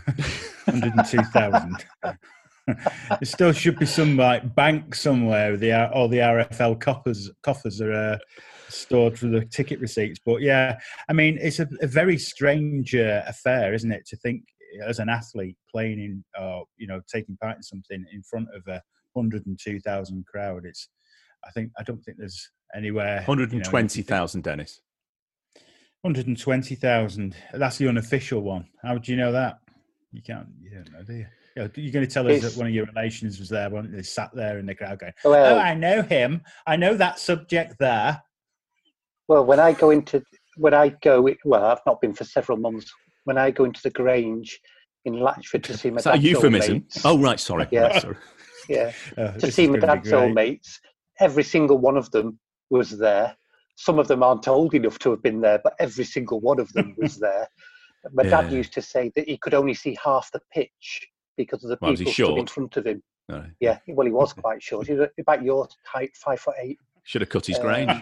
one hundred two thousand. There still should be some like bank somewhere where the, all the R F L coffers, coffers are uh, stored for the ticket receipts. But yeah, I mean, it's a, a very strange uh, affair, isn't it, to think as an athlete playing in, or, you know, taking part in something in front of a one hundred two thousand crowd. It's, I think, I don't think there's anywhere. one hundred twenty thousand, you know, Dennis. one hundred twenty thousand. That's the unofficial one. How do you know that? You can't, you don't know, do you? You're going to tell us it's, that one of your relations was there, weren't they? Sat there in the crowd going, well, oh, I know him. I know that subject there. Well, when I go into, when I go, well, I've not been for several months. When I go into the Grange in Latchford to see my Is that dad's a euphemism? old mates. Oh, right, sorry. Yeah, right, sorry. yeah. Oh, to see my dad's old mates. Every single one of them was there. Some of them aren't old enough to have been there, but every single one of them was there. My yeah. dad used to say that he could only see half the pitch because of the well, people stood in front of him. No. Yeah, well, he was quite short. He was about your height, five foot eight. Should have cut his uh, Grange.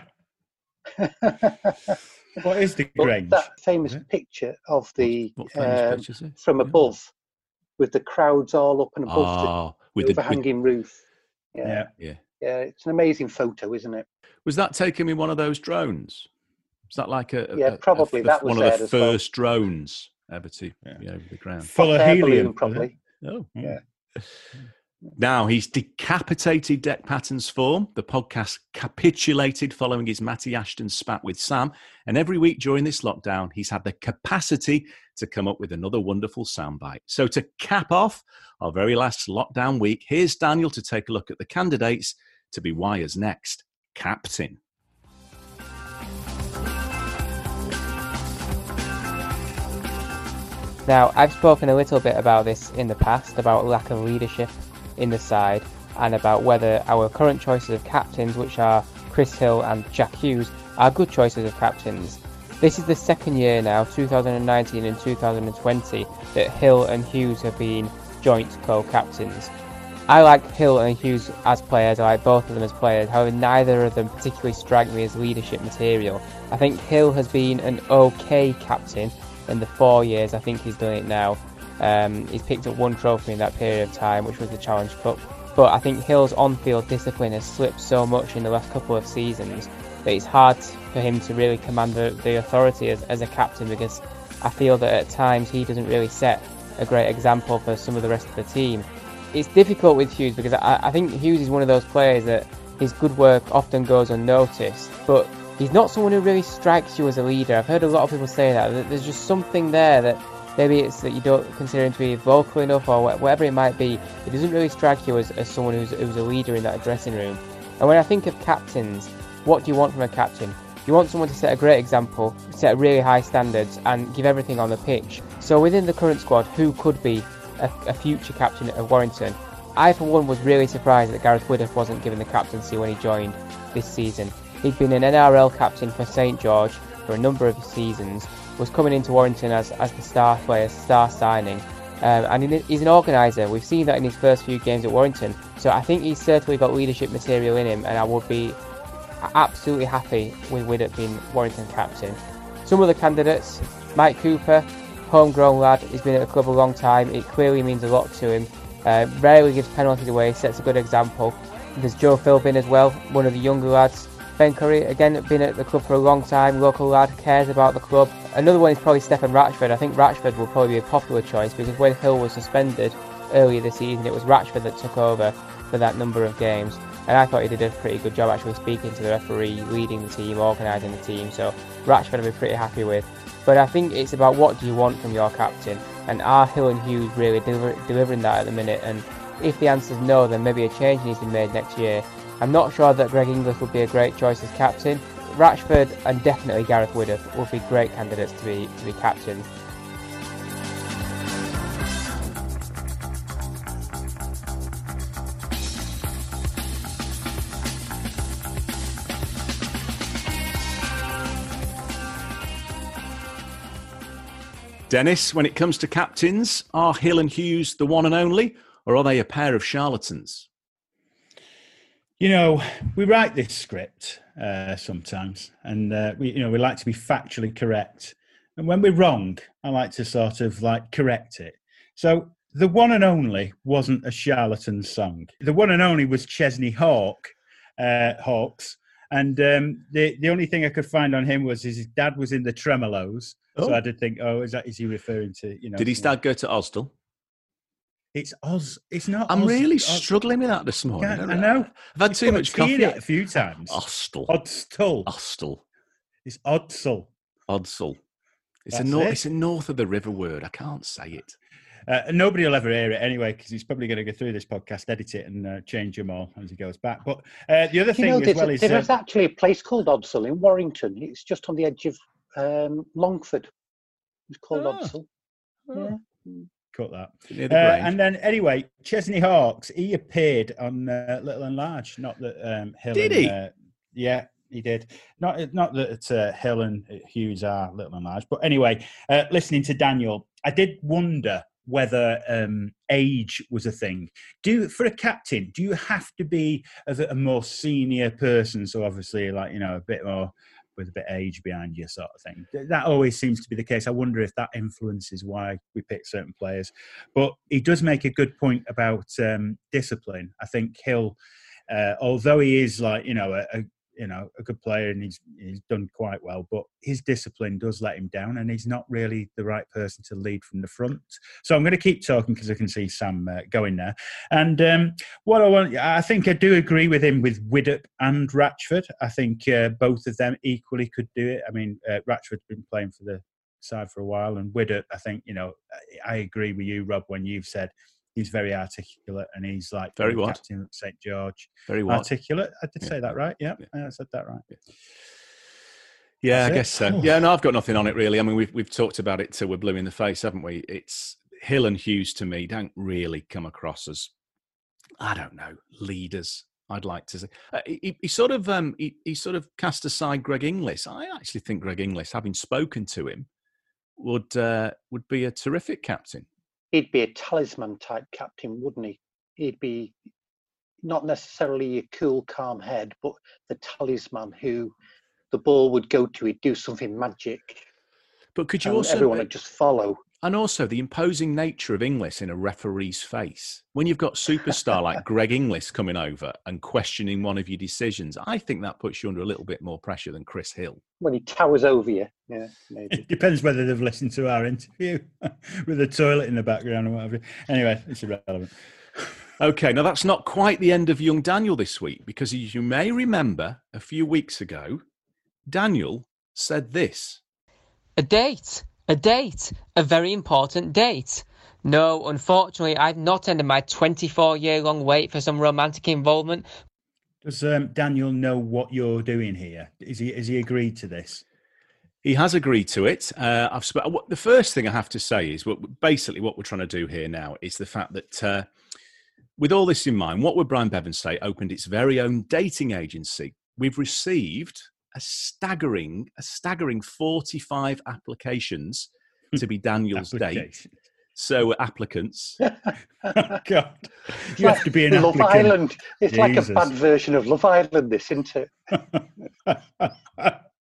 What is the Grange? But that famous yeah. picture of the what, what um, picture, from above, yeah. with the crowds all up and above oh, the with overhanging the, with... roof. Yeah. yeah, yeah, yeah. It's an amazing photo, isn't it? Was that taken with one of those drones? Was that like a yeah, a, probably a, a, that was one there of the as first well. drones ever to yeah. be over the ground? Full of helium, probably. Oh, yeah. Now he's decapitated Dec Patton's form. The podcast capitulated following his Matty Ashton spat with Sam. And every week during this lockdown, he's had the capacity to come up with another wonderful soundbite. So to cap off our very last lockdown week, here's Daniel to take a look at the candidates to be Wire's next captain. Now, I've spoken a little bit about this in the past, about lack of leadership in the side, and about whether our current choices of captains, which are Chris Hill and Jack Hughes, are good choices of captains. This is the second year now, two thousand nineteen and two thousand twenty, that Hill and Hughes have been joint co-captains. I like Hill and Hughes as players, I like both of them as players, however neither of them particularly strike me as leadership material. I think Hill has been an okay captain in the four years I think he's done it now. Um, he's picked up one trophy in that period of time, which was the Challenge Cup. But I think Hill's on-field discipline has slipped so much in the last couple of seasons that it's hard for him to really command the, the authority as, as a captain, because I feel that at times he doesn't really set a great example for some of the rest of the team. It's difficult with Hughes because I, I think Hughes is one of those players that his good work often goes unnoticed, but he's not someone who really strikes you as a leader. I've heard a lot of people say that, that there's just something there that maybe it's that you don't consider him to be vocal enough or whatever it might be. It doesn't really strike you as, as someone who's, who's a leader in that dressing room. And when I think of captains, what do you want from a captain? You want someone to set a great example, set really high standards and give everything on the pitch. So within the current squad, who could be a, a future captain of Warrington? I, for one, was really surprised that Gareth Widdop wasn't given the captaincy when he joined this season. He'd been an N R L captain for Saint George for a number of seasons, was coming into Warrington as, as the star player, star signing, um, and he's an organiser. We've seen that in his first few games at Warrington, so I think he's certainly got leadership material in him, and I would be absolutely happy with Widdop being Warrington captain. Some of the candidates: Mike Cooper, homegrown lad, he's been at the club a long time, it clearly means a lot to him, uh, rarely gives penalties away, sets a good example. There's Joe Philbin as well, one of the younger lads. Ben Curry, again, been at the club for a long time, local lad, cares about the club. Another one is probably Stefan Ratchford. I think Ratchford will probably be a popular choice because when Hill was suspended earlier this season, it was Ratchford that took over for that number of games. And I thought he did a pretty good job actually speaking to the referee, leading the team, organising the team. So Ratchford I'd be pretty happy with. But I think it's about what do you want from your captain, and are Hill and Hughes really deliver, delivering that at the minute? And if the answer is no, then maybe a change needs to be made next year. I'm not sure that Greg Inglis would be a great choice as captain. Ratchford and definitely Gareth Widdop would be great candidates to be to be captains. Dennis, when it comes to captains, are Hill and Hughes the one and only, or are they a pair of charlatans? You know, we write this script uh, sometimes, and uh, we, you know, we like to be factually correct. And when we're wrong, I like to sort of like correct it. So the one and only wasn't a charlatan song. The one and only was Chesney Hawk, uh, Hawks, and um, the the only thing I could find on him was his dad was in the Tremolos. Oh. So I did think, oh, is that is he referring to, you know? Did his dad go to Osdale? It's Oz. It's not. I'm Oz, really Oz, struggling with that this morning. I know. I've had You've too put much a T coffee. in it a few times. Osdale. Odstal. Osdale. It's Odsal. Odsal. It's a That's north. it. It's a north of the river word. I can't say it. Uh, and nobody will ever hear it anyway because he's probably going to go through this podcast, edit it, and uh, change them all as he goes back. But uh, the other You thing know, as there's, well a- is there is uh, actually a place called Odsal in Warrington. It's just on the edge of um, Longford. It's called Oh. Odsal. Oh. Yeah. cut that. Near Uh, the Grange. and then anyway, Chesney Hawks, he appeared on uh, Little and Large. Not that um, Hill Did and, he? Uh, yeah, he did. Not not that uh, Hill and Hughes are Little and Large, but anyway, uh, listening to Daniel, I did wonder whether um, age was a thing. Do for a captain, do you have to be a, a more senior person? So obviously, like you know, a bit more with a bit of age behind you, sort of thing. That always seems to be the case. I wonder if that influences why we pick certain players. But he does make a good point about um, discipline. I think Hill, uh, although he is like you know a, a you know a good player and he's he's done quite well, but his discipline does let him down, and he's not really the right person to lead from the front. So I'm going to keep talking because I can see Sam uh, going there. And um, what I want, I think I do agree with him with Widdop and Ratchford. I think uh, both of them equally could do it. I mean, uh, Ratchford's been playing for the side for a while, and Widdop, I think you know, I agree with you, Rob, when you've said he's very articulate and he's like Very the what? captain at Saint George. Very what? Articulate. I did Yeah. say that right. Yeah, yeah, I said that right. Yeah, That's I it. guess so. Yeah, no, I've got nothing on it really. I mean, we've we've talked about it till we're blue in the face, haven't we? It's Hill and Hughes to me don't really come across as, I don't know, leaders. I'd like to say uh, he, he sort of um he, he sort of cast aside Greg Inglis. I actually think Greg Inglis, having spoken to him, would uh, would be a terrific captain. He'd be a talisman type captain, wouldn't he? He'd be not necessarily a cool, calm head, but the talisman who the ball would go to. He'd do something magic. But could you and also everyone would just follow. And also the imposing nature of Inglis in a referee's face. When you've got superstar like Greg Inglis coming over and questioning one of your decisions, I think that puts you under a little bit more pressure than Chris Hill. When he towers over you, yeah, maybe. It depends whether they've listened to our interview with the toilet in the background or whatever. Anyway, it's irrelevant. Okay, now that's not quite the end of young Daniel this week, because as you may remember, a few weeks ago, Daniel said this. A date. A date. A very important date. No, unfortunately, I've not ended my twenty-four year long wait for some romantic involvement. Does um, Daniel know what you're doing here? Is he is he agreed to this? He has agreed to it. Uh, I've sp- what, the first thing I have to say is what basically what we're trying to do here now is the fact that uh, with all this in mind, What Would Brian Bevan Say opened its very own dating agency. We've received a staggering, a staggering forty-five applications to be Daniel's date. So applicants. Oh, God, you have to be an Love applicant. Island. It's like a Jesus. bad version of Love Island, this, isn't it?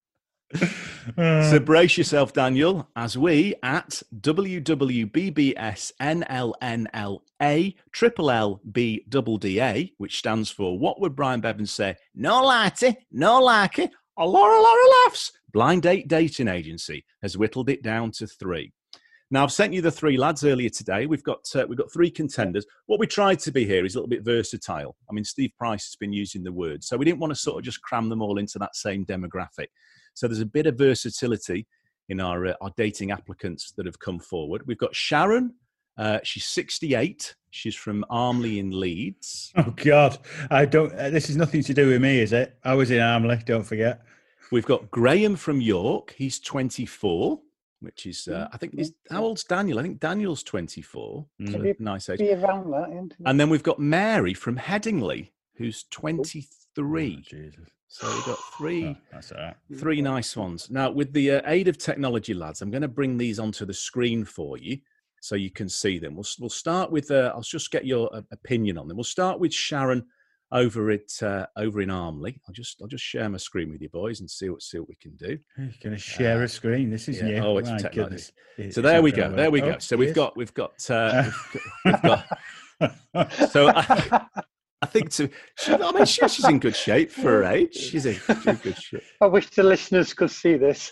So brace yourself, Daniel, as we at W W B B S N L N L A triple L B double D A, which stands for What Would Brian Bevan Say? No likey, no likey, a lot, a lot of laughs. Blind Date Dating Agency has whittled it down to three. Now, I've sent you the three lads earlier today. We've got uh, we've got three contenders. What we tried to be here is a little bit versatile. I mean, Steve Price has been using the word, so we didn't want to sort of just cram them all into that same demographic. So there's a bit of versatility in our uh, our dating applicants that have come forward. We've got Sharon. Uh, she's sixty-eight. She's from Armley in Leeds. Oh God, I don't. Uh, this is nothing to do with me, is it? I was in Armley. Don't forget. We've got Graham from York. He's twenty-four. Which is, uh, I think, is, how old's Daniel? I think Daniel's twenty-four. So Be, nice age. Be around that, isn't it? And then we've got Mary from Headingley, who's twenty-three. Oh, Jesus. So we've got three, Oh, that's all right. three nice ones. Now, with the uh, aid of technology, lads, I'm going to bring these onto the screen for you so you can see them. We'll, we'll start with, uh, I'll just get your uh, opinion on them. We'll start with Sharon over at uh, over in Armley. I'll just I'll just share my screen with you boys and see what see what we can do. You're going to share Uh, a screen. This is yeah. new. Oh, it's My technology. goodness. It's So there not we gonna go. There we work. go. Oh, So we've cheers. got we've got uh, we've got. We've got so I, I think to she, I mean she, she's in good shape for her age. She's in, she's in good shape. I wish the listeners could see this.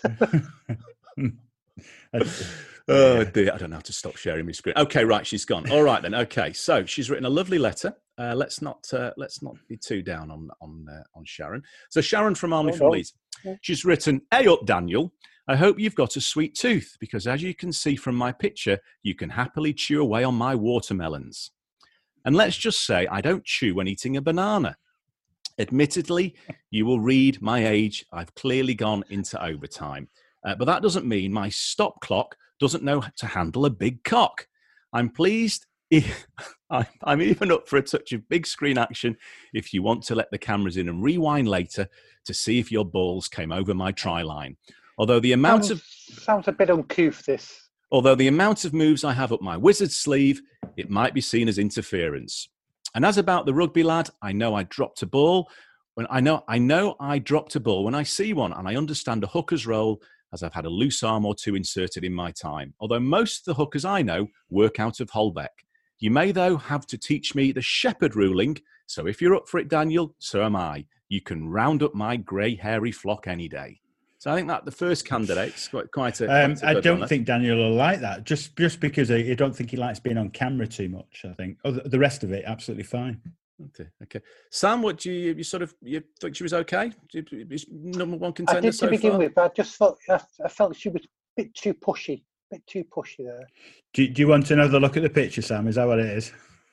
Oh dear, I don't know how to stop sharing my screen. Okay, right, she's gone. All right then. Okay, so she's written a lovely letter. Uh, let's not uh, let's not be too down on on uh, on Sharon. So Sharon from Army Oh, from no. Leeds. She's written, "Hey up, Daniel. I hope you've got a sweet tooth because as you can see from my picture, you can happily chew away on my watermelons. And let's just say I don't chew when eating a banana. Admittedly, you will read my age. I've clearly gone into overtime. Uh, but that doesn't mean my stop clock doesn't know to handle a big cock. I'm pleased. If, I, I'm even up for a touch of big screen action if you want to let the cameras in and rewind later to see if your balls came over my try line. Although the amount sounds, of sounds a bit uncouth, this. although the amount of moves I have up my wizard sleeve, it might be seen as interference. And as about the rugby lad, I know I dropped a ball when I know I know I dropped a ball when I see one, and I understand a hooker's role as I've had a loose arm or two inserted in my time. Although most of the hookers I know work out of Holbeck. You may, though, have to teach me the shepherd ruling. So if you're up for it, Daniel, so am I. You can round up my grey, hairy flock any day." So I think that the first candidate's quite, quite a. Um, quite a I good don't one. think Daniel will like that. Just just because I, I don't think he likes being on camera too much. I think. Oh, the, the rest of it, absolutely fine. Okay. Okay. Sam, what do you, you sort of you think she was okay? Do you- is number one I contender did to so begin far? with, but I just thought I, I felt she was a bit too pushy, a bit too pushy there. Do, do you want another look at the picture, Sam? Is that what it is?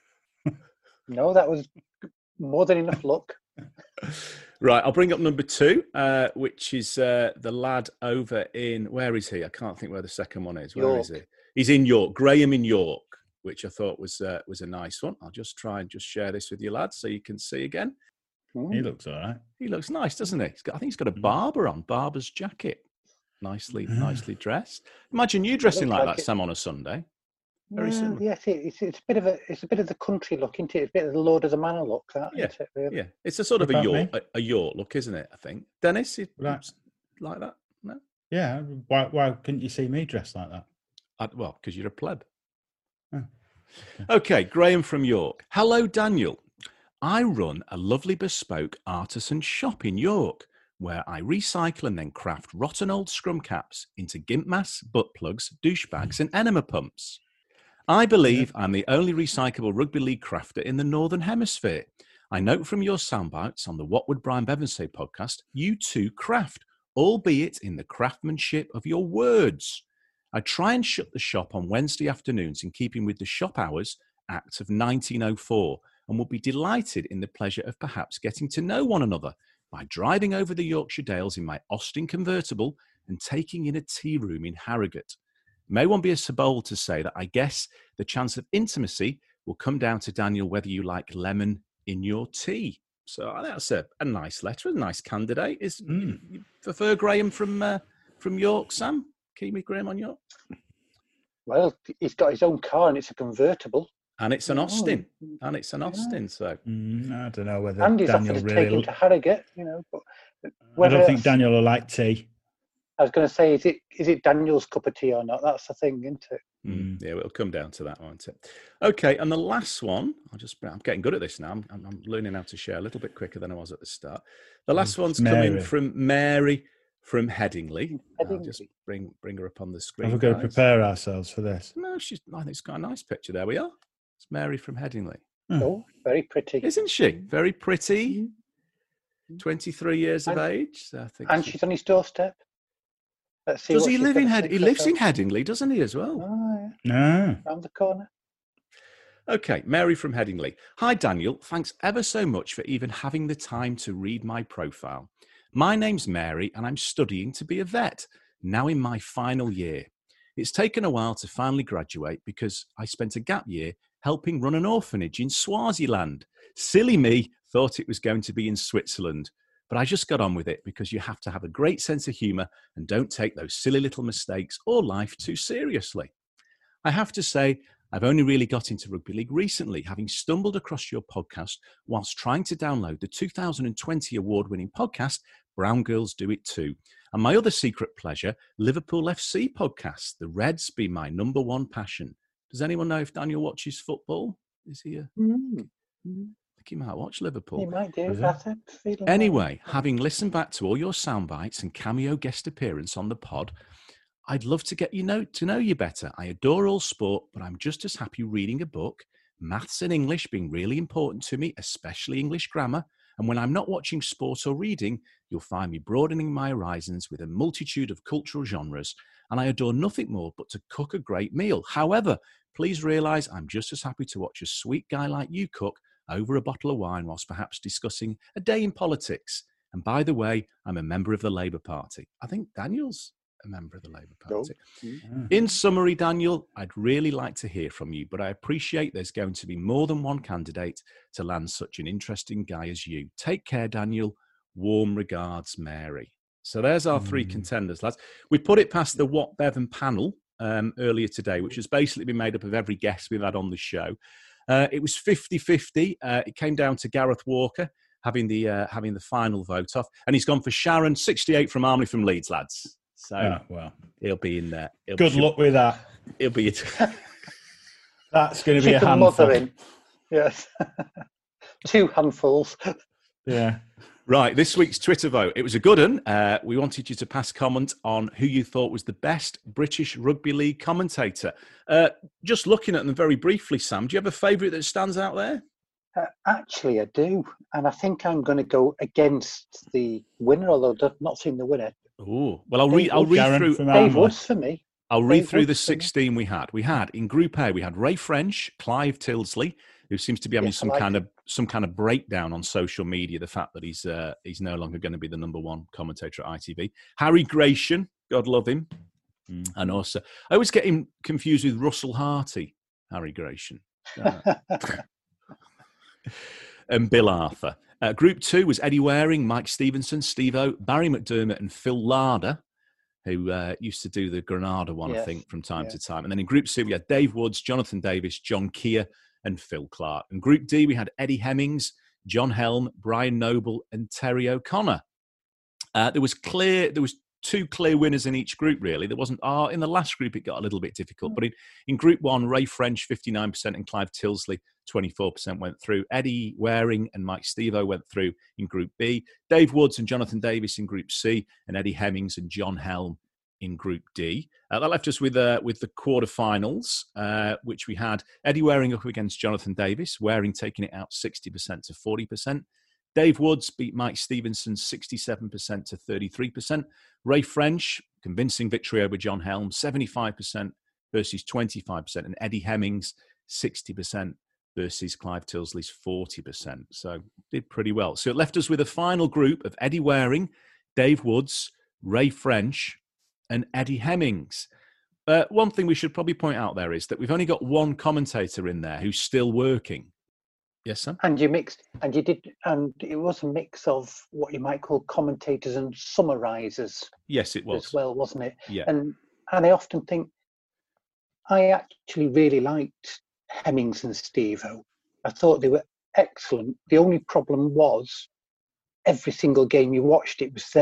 No, that was more than enough look. Right, I'll bring up number two, uh, which is uh, the lad over in, where is he? I can't think where the second one is. Where is York. he? He's in York. Graham in York, which I thought was uh, was a nice one. I'll just try and just share this with you lads so you can see again. He looks all right. He looks nice, doesn't he? He's got, I think he's got a barber on, barber's jacket. Nicely, nicely dressed. Imagine you dressing Looks like like that, it. Sam, on a Sunday. Very Well, similar. yes, it, it's it's a bit of a it's a bit of the country look, isn't it? It's a bit of the Lord of the Manor look, that Yeah, isn't it, really? yeah. It's a sort of What a about York, me? a, a York look, isn't it? I think. Dennis, you Right. like that? No. Yeah. Why why couldn't you see me dressed like that? I, well, because you're a pleb. Oh, Okay, Graham from York. Hello, Daniel. I run a lovely bespoke artisan shop in York where I recycle and then craft rotten old scrum caps into gimp masks, butt plugs, douchebags, and enema pumps. I believe I'm the only recyclable rugby league crafter in the Northern Hemisphere. I note from your soundbites on the What Would Brian Bevan Say podcast, you too craft, albeit in the craftsmanship of your words. I try and shut the shop on Wednesday afternoons in keeping with the shop hours Act of nineteen oh four and would be delighted in the pleasure of perhaps getting to know one another by driving over the Yorkshire Dales in my Austin convertible and taking in a tea room in Harrogate. May one be so bold to say that I guess the chance of intimacy will come down to Daniel whether you like lemon in your tea. So I think that's a, a nice letter, a nice candidate. Is Mm. you prefer Graham from uh, from York, Sam? Keep me Graham on York. Well, he's got his own car and it's a convertible. And it's an Oh. Austin. And it's an Austin. So Mm, I don't know whether And he's Daniel offered to really. take him to Harrogate, you know. But I whether don't think Daniel will like tea. I was going to say, is it is it Daniel's cup of tea or not? That's the thing, isn't it? Mm, yeah, it'll come down to that, won't it? Okay, and the last one, I'll just, I'm getting good at this now. I'm, I'm learning how to share a little bit quicker than I was at the start. The last one's Mary. coming from Mary from Headingley. I'll just bring bring her up on the screen. Have we got to guys. prepare ourselves for this? No, she's. I think it's got a nice picture. There we are. It's Mary from Headingley. Oh, very pretty. Isn't she? Very pretty. twenty-three years of And- age. So I think And she- she's on his doorstep. Let's see. Does what he she's live in gonna Head? think He for lives in herself. Headingley, doesn't he, as well? Oh, No. yeah. Round the corner. Okay, Mary from Headingley. Hi, Daniel. Thanks ever so much for even having the time to read my profile. My name's Mary, and I'm studying to be a vet, now in my final year. It's taken a while to finally graduate because I spent a gap year helping run an orphanage in Swaziland. Silly me, thought it was going to be in Switzerland. But I just got on with it because you have to have a great sense of humour and don't take those silly little mistakes or life too seriously. I have to say, I've only really got into rugby league recently, having stumbled across your podcast whilst trying to download the two thousand twenty award-winning podcast, Brown Girls Do It Too, and my other secret pleasure, Liverpool F C podcast, The Reds be my number one passion. Does anyone know if Daniel watches football? Is he a... Mm. I think he might watch Liverpool. He might do. Is it? That's it. Feeling Anyway, having listened back to all your sound bites and cameo guest appearance on the pod, I'd love to get you know to know you better. I adore all sport, but I'm just as happy reading a book, maths and English being really important to me, especially English grammar. And when I'm not watching sport or reading, you'll find me broadening my horizons with a multitude of cultural genres. And I adore nothing more but to cook a great meal. However, please realise I'm just as happy to watch a sweet guy like you cook over a bottle of wine whilst perhaps discussing a day in politics. And by the way, I'm a member of the Labour Party. I think Daniel's a member of the Labour Party. Mm. In summary, Daniel, I'd really like to hear from you, but I appreciate there's going to be more than one candidate to land such an interesting guy as you. Take care, Daniel. Warm regards, Mary. So there's our three contenders, lads. We put it past the What Bevan panel um, earlier today, which has basically been made up of every guest we've had on the show. Uh, it was fifty-fifty. Uh, it came down to Gareth Walker having the uh, having the final vote off, and he's gone for Sharon, sixty-eight from Armley from Leeds, lads. So Oh, well. he'll be in there. He'll Good be, luck with that. He'll be it. That's going to be a Chicken handful. mothering. Yes. Two handfuls. Yeah. Right, this week's Twitter vote. It was a good one. Uh, we wanted you to pass comment on who you thought was the best British Rugby League commentator. Uh, just looking at them very briefly, Sam, do you have a favourite that stands out there? Uh, actually, I do. And I think I'm going to go against the winner, although I've not seen the winner. Oh, well, I'll read. I'll read Sharon through. from Dave Armley. Woods for me. I'll read Dave through the Woods for me. sixteen we had. We had in Group A, we had Ray French, Clive Tilsley, who seems to be having Yes, I some like kind him. of some kind of breakdown on social media. The fact that he's uh, he's no longer going to be the number one commentator at I T V. Harry Gratian, God love him, and also I always get him confused with Russell Harty. Harry Gratian. And Bill Arthur. Uh, group two was Eddie Waring, Mike Stevenson, Steve-O, Barry McDermott and Phil Larder, who uh, used to do the Granada one, I Yes, think, from time yeah. to time. And then in Group C, we had Dave Woods, Jonathan Davis, John Keir and Phil Clark. In Group D, we had Eddie Hemmings, John Helm, Brian Noble and Terry O'Connor. Uh, there was clear, there was two clear winners in each group, really. There wasn't, uh, in the last group, it got a little bit difficult. But in, in Group one, Ray French, fifty-nine percent, and Clive Tilsley, twenty-four percent went through. Eddie Waring and Mike Steve-O went through in Group B. Dave Woods and Jonathan Davis in Group C, and Eddie Hemmings and John Helm in Group D. Uh, that left us with uh, with the quarterfinals, uh, which we had Eddie Waring up against Jonathan Davis, Waring taking it out sixty percent to forty percent. Dave Woods beat Mike Stevenson sixty-seven percent to thirty-three percent. Ray French, convincing victory over John Helm, seventy-five percent versus twenty-five percent. And Eddie Hemmings, sixty percent versus Clive Tilsley's forty percent. So did pretty well. So it left us with a final group of Eddie Waring, Dave Woods, Ray French, and Eddie Hemmings. Uh, one thing we should probably point out there is that we've only got one commentator in there who's still working. Yes, Sam? And you mixed, and you did, and it was a mix of what you might call commentators and summarisers Yes, it was. as well, wasn't it? Yeah. And and I often think I actually really liked Hemmings and Steve-O. I thought they were excellent. The only problem was every single game you watched, it was them.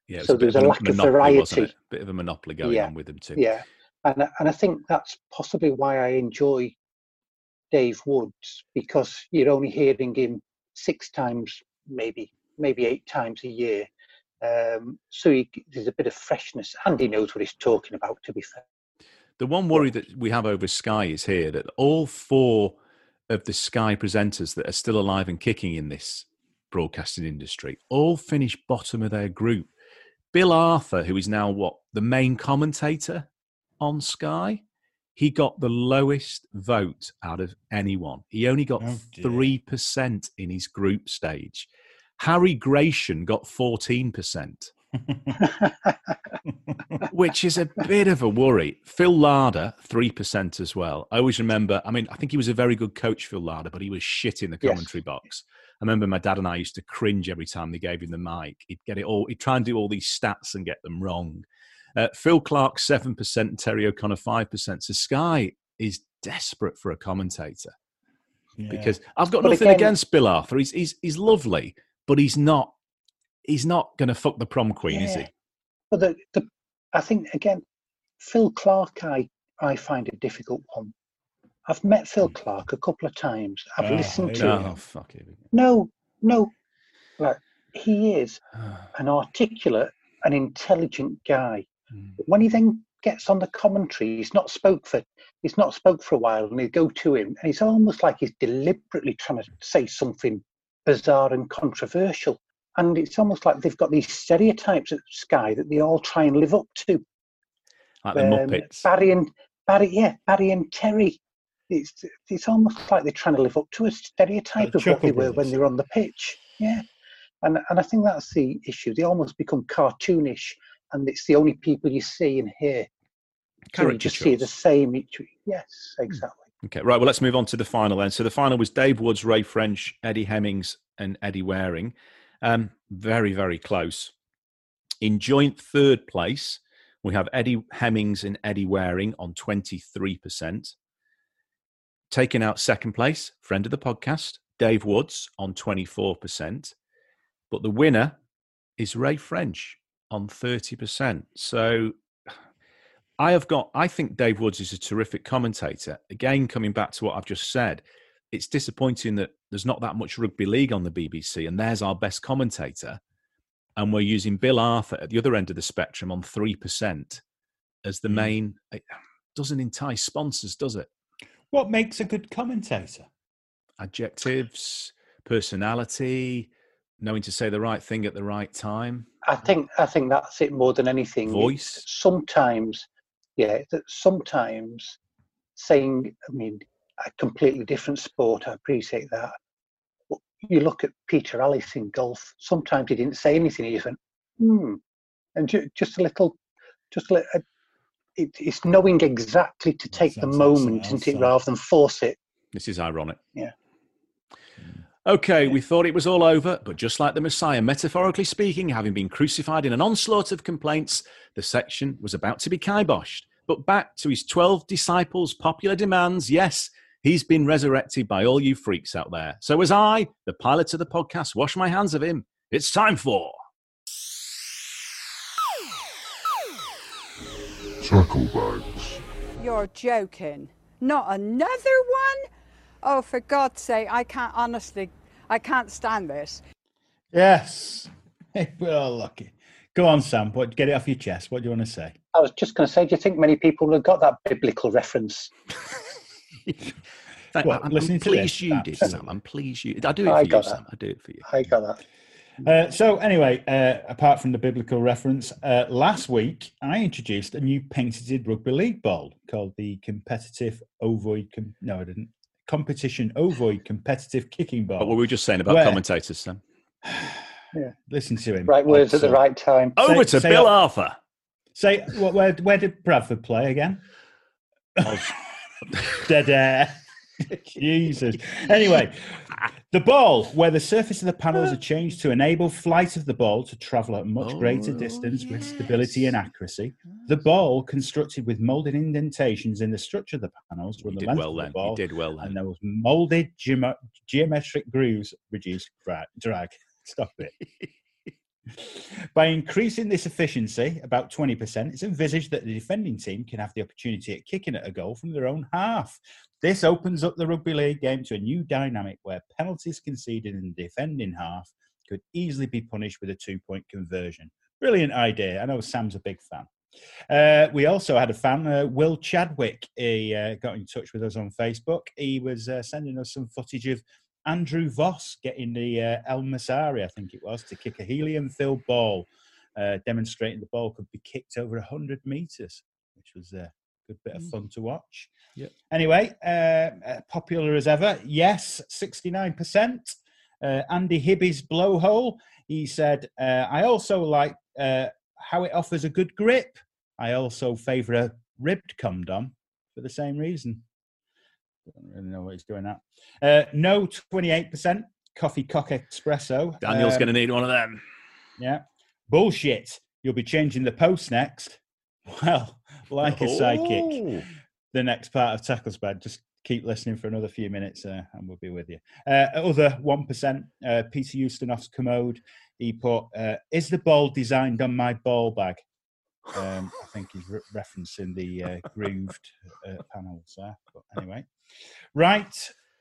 Yeah, so there's a, a lack of variety. A bit of a monopoly going yeah. on with them too. Yeah, and and I think that's possibly why I enjoy Dave Woods, because you're only hearing him six times, maybe maybe eight times a year. Um, so he, there's a bit of freshness, and he knows what he's talking about, to be fair. The one worry that we have over Sky is here that all four of the Sky presenters that are still alive and kicking in this broadcasting industry all finish bottom of their group. Bill Arthur, who is now what, the main commentator on Sky, he got the lowest vote out of anyone. He only got oh, three percent in his group stage. Harry Gratian got fourteen percent, which is a bit of a worry. Phil Larder, three percent as well. I always remember, I mean, I think he was a very good coach, Phil Larder, but he was shit in the commentary yes. box. I remember my dad and I used to cringe every time they gave him the mic. He'd get it all, he'd try and do all these stats and get them wrong. Uh, Phil Clark, seven percent, and Terry O'Connor, five percent. So Sky is desperate for a commentator. Yeah. Because I've got but nothing again, against Bill Arthur. He's, he's, he's lovely. But he's not. He's not going to fuck the prom queen, yeah. is he? But the, the, I think again, Phil Clark, I I find a difficult one. I've met Phil Clark a couple of times. I've oh, listened to no, him. Oh, fuck it. No, no, like he is an articulate, an intelligent guy. Mm. But when he then gets on the commentary, he's not spoke for. He's not spoke for a while, and they go to him, and he's almost like he's deliberately trying to say something bizarre and controversial, and it's almost like they've got these stereotypes at Sky that they all try and live up to. Like the um, Muppets. Barry and Barry, yeah, Barry and Terry. It's it's almost like they're trying to live up to a stereotype of what they were when they were on the pitch. Yeah, and and I think that's the issue. They almost become cartoonish, and it's the only people you see and hear. So you just see the same each week. Yes, exactly. Okay, right. Well, let's move on to the final then. So the final was Dave Woods, Ray French, Eddie Hemmings, and Eddie Waring. Um, very, very close. In joint third place, we have Eddie Hemmings and Eddie Waring on twenty-three percent. Taking out second place, friend of the podcast, Dave Woods on twenty-four percent. But the winner is Ray French on thirty percent. So I have got, I think Dave Woods is a terrific commentator. Again, coming back to what I've just said, it's disappointing that there's not that much rugby league on the B B C, and there's our best commentator. And we're using Bill Arthur at the other end of the spectrum on three percent as the main. It doesn't entice sponsors, does it? What makes a good commentator? Adjectives, personality, knowing to say the right thing at the right time. I think I think that's it more than anything. Voice. Sometimes, yeah, that sometimes saying, I mean, a completely different sport, I appreciate that. But you look at Peter Ellis in golf, sometimes he didn't say anything, he just went, hmm. And ju- just a little, just a little, it, it's knowing exactly to take the moment, isn't it, rather than force it. This is ironic. Yeah. Okay, we thought it was all over, but just like the Messiah, metaphorically speaking, having been crucified in an onslaught of complaints, the section was about to be kiboshed. But back to his twelve disciples' popular demands, yes, he's been resurrected by all you freaks out there. So as I, the pilot of the podcast, wash my hands of him, it's time for... Chucklebugs. You're joking. Not another one? Oh, for God's sake, I can't, honestly, I can't stand this. Yes. We're all lucky. Go on, Sam. What, get it off your chest. What do you want to say? I was just going to say, do you think many people would have got that biblical reference? What, I'm, I'm pleased you did, Sam. I'm pleased you did. I do it for I you, got Sam. that. I do it for you. I got that. Uh, so anyway, uh, apart from the biblical reference, uh, last week I introduced a new patented rugby league ball called the Competitive Ovoid... Com- no, I didn't. Competition Ovoid Competitive Kicking Ball. What were we just saying about Where, commentators, Sam? Yeah. Listen to him. Right words at the right time. Over say, to say Bill up, Arthur. Say, what, where, where did Bradford play again? Dead air. Jesus. Anyway, the ball, where the surface of the panels are changed to enable flight of the ball to travel at a much Oh, greater distance yes. with stability and accuracy. The ball, constructed with moulded indentations in the structure of the panels to You the did length well of the then. ball, You did well then. and those moulded geom- geometric grooves reduce dra- drag. Stop it. By increasing this efficiency about twenty percent, it's envisaged that the defending team can have the opportunity at kicking at a goal from their own half. This opens up the rugby league game to a new dynamic where penalties conceded in the defending half could easily be punished with a two-point conversion. Brilliant idea. I know Sam's a big fan. Uh, we also had a fan, uh, Will Chadwick. He uh, got in touch with us on Facebook. He was uh, sending us some footage of Andrew Voss getting the uh, El Masari, I think it was, to kick a helium-filled ball, uh, demonstrating the ball could be kicked over one hundred metres, which was a good bit of fun to watch. Yep. Anyway, uh, popular as ever. Yes, sixty-nine percent. Uh, Andy Hibby's blowhole. He said, uh, I also like uh, how it offers a good grip. I also favour a ribbed condom for the same reason. Don't really know what he's doing at. Uh, no, twenty-eight percent. Coffee Cock Espresso. Daniel's um, going to need one of them. Yeah. Bullshit. You'll be changing the post next. Well, like a psychic. Oh. The next part of Tackles Bag. Just keep listening for another few minutes uh, and we'll be with you. Uh, other one percent. Uh, Peter Eustanov's commode. He put, uh, is the ball designed on my ball bag? Um, I think he's re- referencing the uh, grooved uh, panels there. But anyway. Right.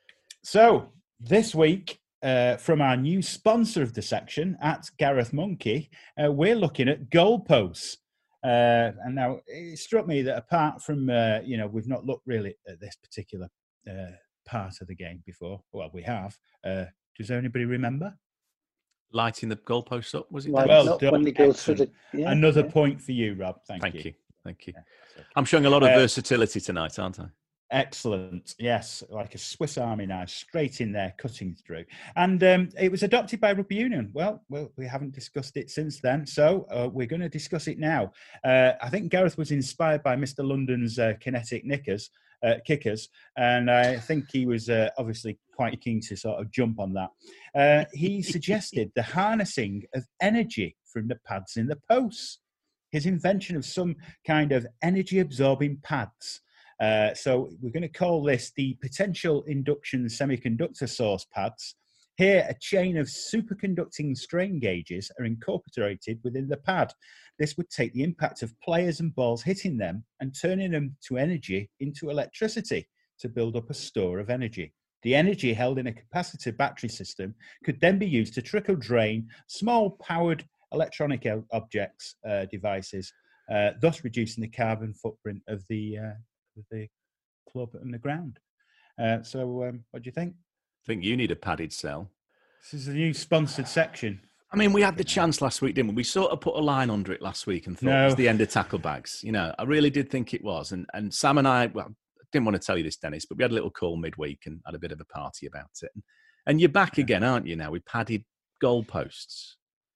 So this week, uh, from our new sponsor of the section at Gareth Monkey, uh, we're looking at goalposts. Uh, and now it struck me that apart from, uh, you know, we've not looked really at this particular uh, part of the game before. Well, we have. Uh, does anybody remember? Lighting the goalposts up, was it? Well, Well not when they go through the, yeah, Another yeah. point for you, Rob. Thank, Thank you. you. Thank you. Yeah, okay. I'm showing a lot of Uh, versatility tonight, aren't I? Excellent. Yes, like a Swiss Army knife, straight in there, cutting through. And um, it was adopted by Rugby Union. Well, well, we haven't discussed it since then, so uh, we're going to discuss it now. Uh, I think Gareth was inspired by Mister London's uh, kinetic knickers, uh, kickers, and I think he was uh, obviously quite keen to sort of jump on that. Uh, he suggested the harnessing of energy from the pads in the posts. His invention of some kind of energy-absorbing pads. Uh, so we're going to call this the potential induction semiconductor source pads. Here, a chain of superconducting strain gauges are incorporated within the pad. This would take the impact of players and balls hitting them and turning them to energy into electricity to build up a store of energy. The energy held in a capacitor battery system could then be used to trickle drain small powered electronic objects, uh, devices, uh, thus reducing the carbon footprint of the uh, the club and the ground. Uh, so um, what do you think? I think you need a padded cell. This is a new sponsored section. I mean, we had the chance last week, didn't we? We sort of put a line under it last week and thought No. it was the end of tackle bags. You know, I really did think it was. And and Sam and I, well, I didn't want to tell you this, Dennis, but we had a little call midweek and had a bit of a party about it. And, and you're back again, aren't you now, with padded goalposts?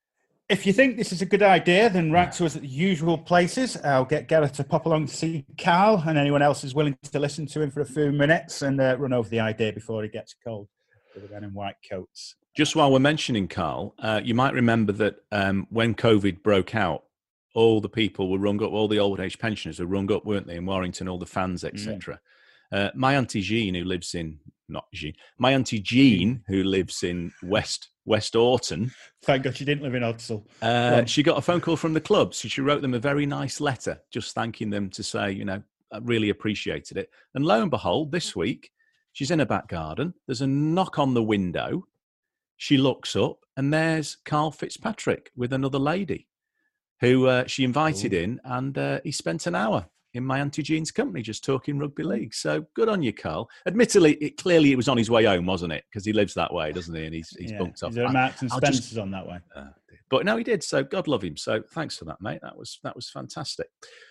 If you think this is a good idea, then write to us at the usual places. I'll get Gareth to pop along to see Carl, and anyone else is willing to listen to him for a few minutes and uh, run over the idea before he gets cold with the men in white coats. Just while we're mentioning Carl, uh, you might remember that um, when COVID broke out, all the people were rung up, all the old age pensioners were rung up, weren't they, in Warrington, all the fans, et cetera. Mm. Uh, my Auntie Jean, who lives in, not Jean, my Auntie Jean, who lives in West West Orton. Thank God she didn't live in Odsall. Uh, she got a phone call from the club. So she wrote them a very nice letter, just thanking them to say, you know, I really appreciated it. And lo and behold, this week, she's in her back garden. There's a knock on the window. She looks up and there's Carl Fitzpatrick with another lady who uh, she invited Ooh. in. And uh, he spent an hour in my Auntie Jean's company, just talking rugby league. So good on you, Carl. Admittedly, it, clearly it was on his way home, wasn't it? Because he lives that way, doesn't he? And he's, he's yeah, bunked off. He's at Marks and Spencer's just, on that way. Uh, but no, he did. So God love him. So thanks for that, mate. That was that was fantastic.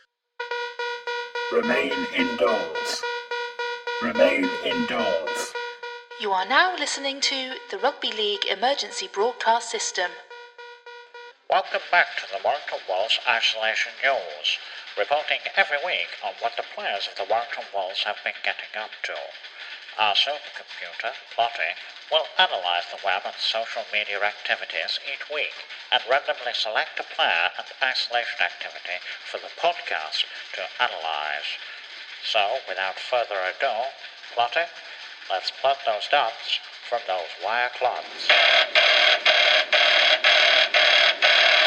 Remain indoors. Remain indoors. You are now listening to the Rugby League Emergency Broadcast System. Welcome back to the Warrington Wolves Isolation News, reporting every week on what the players of the Warrington Wolves have been getting up to. Our supercomputer, Plotty, will analyse the web and social media activities each week and randomly select a player and isolation activity for the podcast to analyse. So, without further ado, Plotty, let's plot those dots from those wire clots.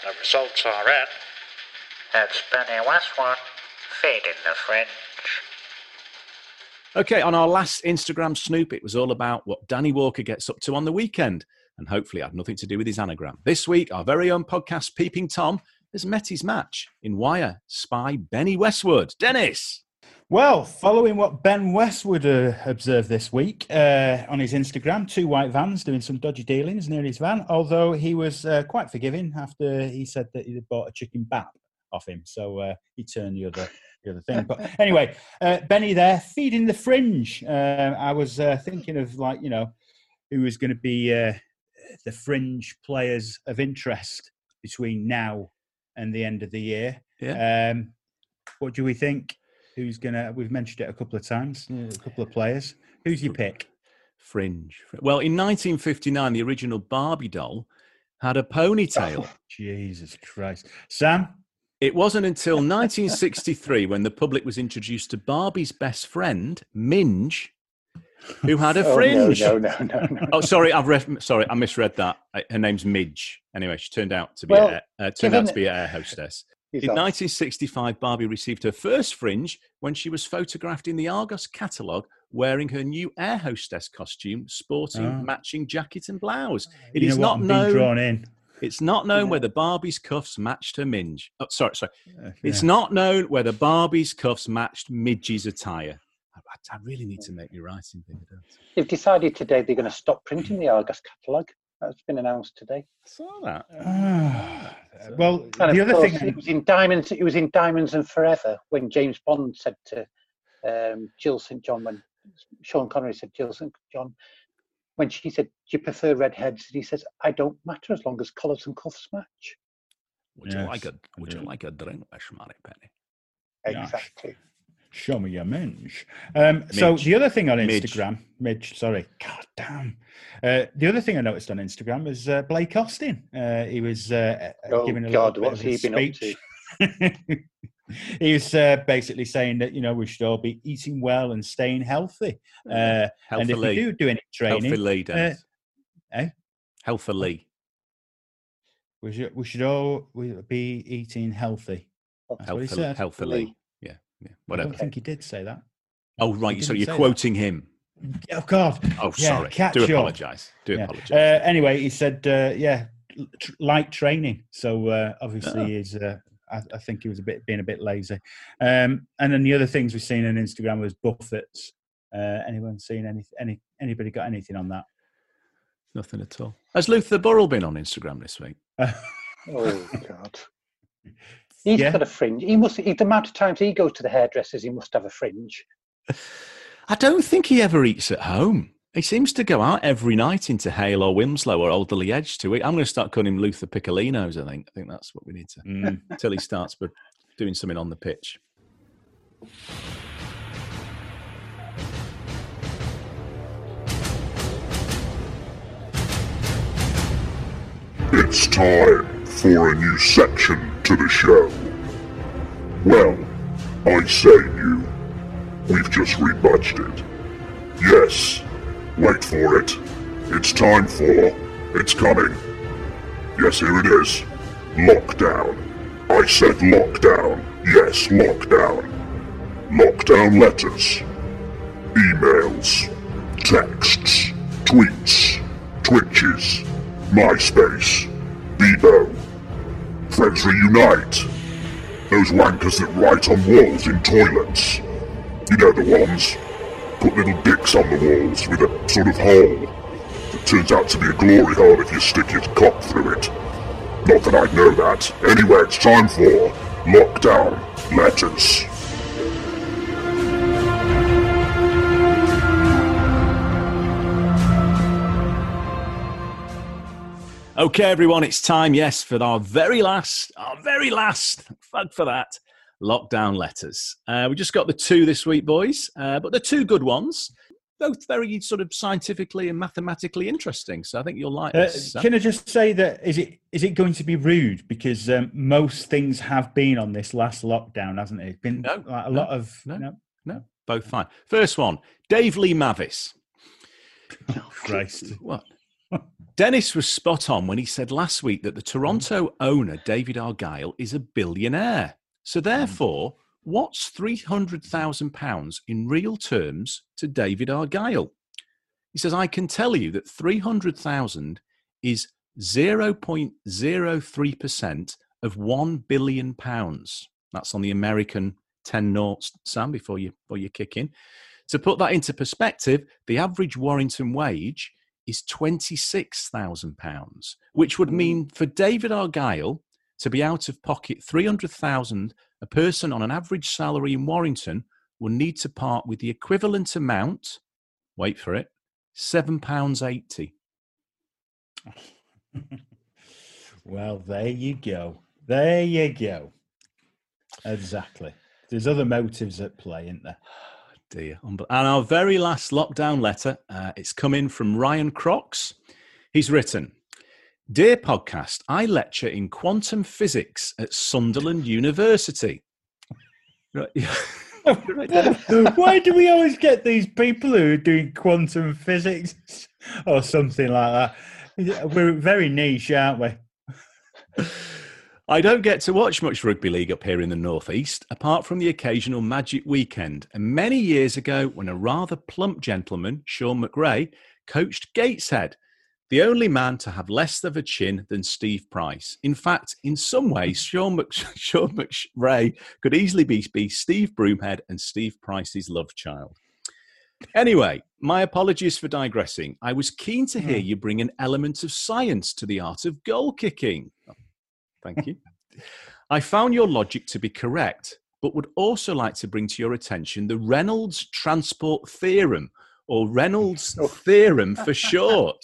the results are in. It's Benny Westwood, feeding the fringe. Okay, on our last Instagram snoop, it was all about what Danny Walker gets up to on the weekend, and hopefully had nothing to do with his anagram. This week, our very own podcast, Peeping Tom, has met his match in Wire Spy Benny Westwood. Dennis! Well, following what Ben Westwood uh, observed this week uh, on his Instagram, two white vans doing some dodgy dealings near his van, although he was uh, quite forgiving after he said that he had bought a chicken bap off him. So uh, he turned the other the other thing. But anyway, uh, Benny there, feeding the fringe. Uh, I was uh, thinking of, like, you know, who was going to be uh, the fringe players of interest between now and the end of the year. Yeah. Um, what do we think? Who's gonna? We've mentioned it a couple of times. A couple of players. Who's your pick? Fringe. Well, in nineteen fifty-nine, the original Barbie doll had a ponytail. Oh, Jesus Christ, Sam! It wasn't until nineteen sixty-three when the public was introduced to Barbie's best friend, Minge, who had a fringe. Oh, no, no, no, no, no. Oh, sorry, I've read. Sorry, I misread that. Her name's Midge. Anyway, she turned out to be Well, a, uh, turned out to be an air hostess. He's In off. nineteen sixty-five, Barbie received her first fringe when she was photographed in the Argos catalogue wearing her new air hostess costume, sporting Oh. matching jacket and blouse. It You is know what? not I'm being known. drawn in. It's not known whether Barbie's cuffs matched her minge. Oh, sorry, sorry. Uh, It's yeah. not known whether Barbie's cuffs matched Midge's attire. I, I really need to make me writing thing. I don't. They've decided today they're going to stop printing the Argos catalogue. That's been announced today. I saw that. Ah, well, And the of other course, thing. it was in Diamonds. It was in Diamonds and Forever when James Bond said to um, Jill Saint John, when Sean Connery said Jill Saint John, when she said, "Do you prefer redheads?" And he says, "I don't matter as long as collars and cuffs match." Would Yes, you like a I Would you do. like a drink, Money Penny? Yeah. Exactly. Show me your minge. Um, so Midge. the other thing on Midge. Instagram, Midge, sorry, God damn. Uh, the other thing I noticed on Instagram was uh, Blake Austin. Uh, he was uh, Oh, giving a God, little bit what's of his he been up speech. He was uh, basically saying that, you know, we should all be eating well and staying healthy. Uh, and if we Healthily. do do any training, Healthily, uh, Dennis. eh? Healthily. we should we should all we be eating healthy. That's what he Healthily. said. Healthily. Yeah. Yeah. I Whatever. don't think he did say that. Oh, right. He So didn't you're say that. quoting him. Oh God! Oh, Yeah, sorry. catch Do up. apologise. Do Yeah. apologise. Uh, anyway, he said, uh, "Yeah, tr- light training." So uh, obviously, Oh. he's. Uh, I, I think he was a bit being a bit lazy. Um, and then the other things we've seen on Instagram was buffets. Uh, anyone seen any any anybody got anything on that? Nothing at all. Has Luther Burrell been on Instagram this week? Oh God. He's Yeah. got a fringe. He must. He, the amount of times he goes to the hairdressers, he must have a fringe. I don't think he ever eats at home. He seems to go out every night into Hale or Wilmslow or Alderley Edge to eat. I'm going to start calling him Luther Piccolinos, I think. I think that's what we need to, Mm. until he starts but doing something on the pitch. It's time for a new section to the show. Well, I say new. We've just rebudgeted. Yes, wait for it. It's time for... It's coming. Yes, here it is. Lockdown. I said lockdown. Yes, lockdown. Lockdown letters. Emails. Texts. Tweets. Twitches. MySpace. Bebo. Friends reunite. Those wankers that write on walls in toilets. You know the ones. Put little dicks on the walls with a sort of hole that turns out to be a glory hole if you stick your cock through it. Not that I know that. Anyway, it's time for Lockdown Letters. Okay, everyone, it's time, yes, for our very last, our very last, fuck for that, lockdown letters. Uh, we just got the two this week, boys, uh, but they're two good ones. Both very sort of scientifically and mathematically interesting. So I think you'll like Uh, this. can I just say that is it is it going to be rude because um, most things have been on this last lockdown, hasn't it? It's been No, like, a no, lot of no. no. No, both fine. First one, Dave Lee Mavis. Christ. What? Dennis was spot on when he said last week that the Toronto owner, David Argyle, is a billionaire. So therefore, what's three hundred thousand pounds in real terms to David Argyle? He says, I can tell you that three hundred thousand is zero point zero three percent of one billion pounds. That's on the American ten noughts, Sam, before you, before you kick in. To put that into perspective, the average Warrington wage is twenty-six thousand pounds, which would mean for David Argyle to be out of pocket three hundred thousand, a person on an average salary in Warrington will need to part with the equivalent amount, wait for it, seven pounds eighty. Well, there you go. There you go. Exactly. There's other motives at play, isn't there? Dear. And our very last lockdown letter, uh, it's come in from Ryan Crocs. He's written, Dear podcast, I lecture in quantum physics at Sunderland University. Right. Why do we always get these people who are doing quantum physics or something like that? We're very niche, aren't we? I don't get to watch much rugby league up here in the Northeast, apart from the occasional Magic Weekend. And many years ago, when a rather plump gentleman, Sean McRae, coached Gateshead, the only man to have less of a chin than Steve Price. In fact, in some ways, Sean, Mc, Sean McRae could easily be, be Steve Broomhead and Steve Price's love child. Anyway, my apologies for digressing. I was keen to hear you bring an element of science to the art of goal kicking. Thank you. I found your logic to be correct, but would also like to bring to your attention the Reynolds Transport Theorem, or Reynolds Theorem for short.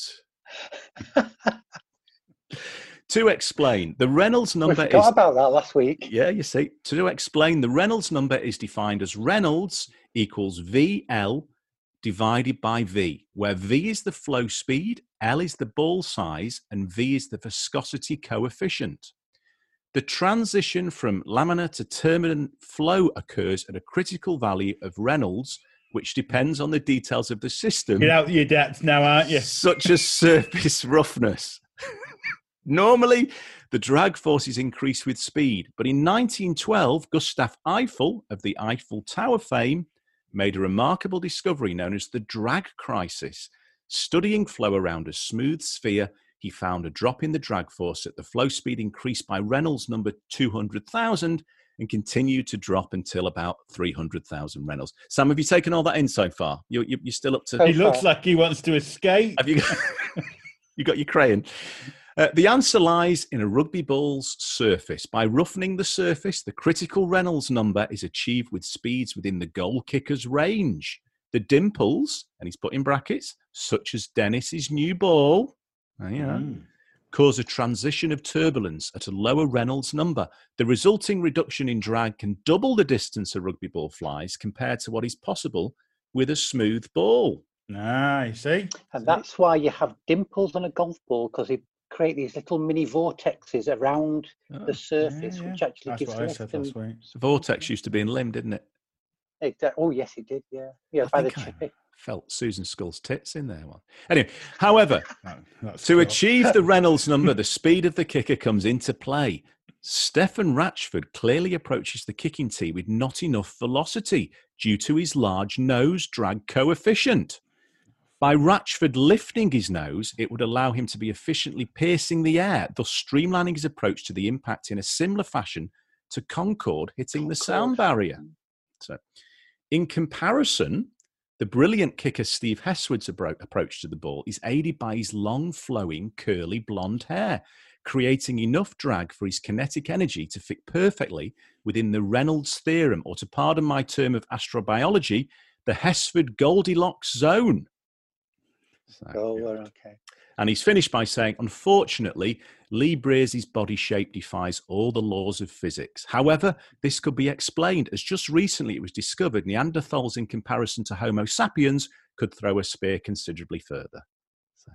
To explain, the Reynolds number we forgot is... about that last week. Yeah, you see. To explain, the Reynolds number is defined as Reynolds equals V L divided by V, where V is the flow speed, L is the ball size, and V is the viscosity coefficient. The transition from laminar to turbulent flow occurs at a critical value of Reynolds, which depends on the details of the system. You're out your depth now, aren't you? Such as surface roughness. Normally, the drag forces increase with speed, but in nineteen twelve, Gustav Eiffel of the Eiffel Tower fame made a remarkable discovery known as the drag crisis. Studying flow around a smooth sphere, he found a drop in the drag force at the flow speed increased by Reynolds number two hundred thousand and continued to drop until about three hundred thousand Reynolds. Sam, have you taken all that in so far? You're, you're still up to... He looks like he wants to escape. Have you got, you got your crayon? Uh, the answer lies in a rugby ball's surface. By roughening the surface, the critical Reynolds number is achieved with speeds within the goal kicker's range. The dimples, and he's put in brackets, such as Dennis's new ball, oh, yeah, mm. cause a transition of turbulence at a lower Reynolds number. The resulting reduction in drag can double the distance a rugby ball flies compared to what is possible with a smooth ball. Ah, you see? And that's why you have dimples on a golf ball, because they create these little mini vortexes around oh, the surface, yeah, yeah. which actually that's gives what I said last week. Vortex used to be in Lim, didn't it? Exactly. Oh, yes, it did, yeah. Yeah, I by the chippy. Felt Susan Skull's tits in there. One. Anyway, however, no, to cool. achieve the Reynolds number, the speed of the kicker comes into play. Stefan Ratchford clearly approaches the kicking tee with not enough velocity due to his large nose drag coefficient. By Ratchford lifting his nose, it would allow him to be efficiently piercing the air, thus streamlining his approach to the impact in a similar fashion to Concorde hitting Concorde. the sound barrier. So, in comparison, the brilliant kicker Steve Hesswood's approach to the ball is aided by his long, flowing, curly blonde hair, creating enough drag for his kinetic energy to fit perfectly within the Reynolds theorem, or to pardon my term of astrobiology, the Hesswood Goldilocks zone. So, oh, well, okay. And he's finished by saying, unfortunately, Lee Brear's body shape defies all the laws of physics. However, this could be explained, as just recently it was discovered Neanderthals, in comparison to Homo sapiens, could throw a spear considerably further. So.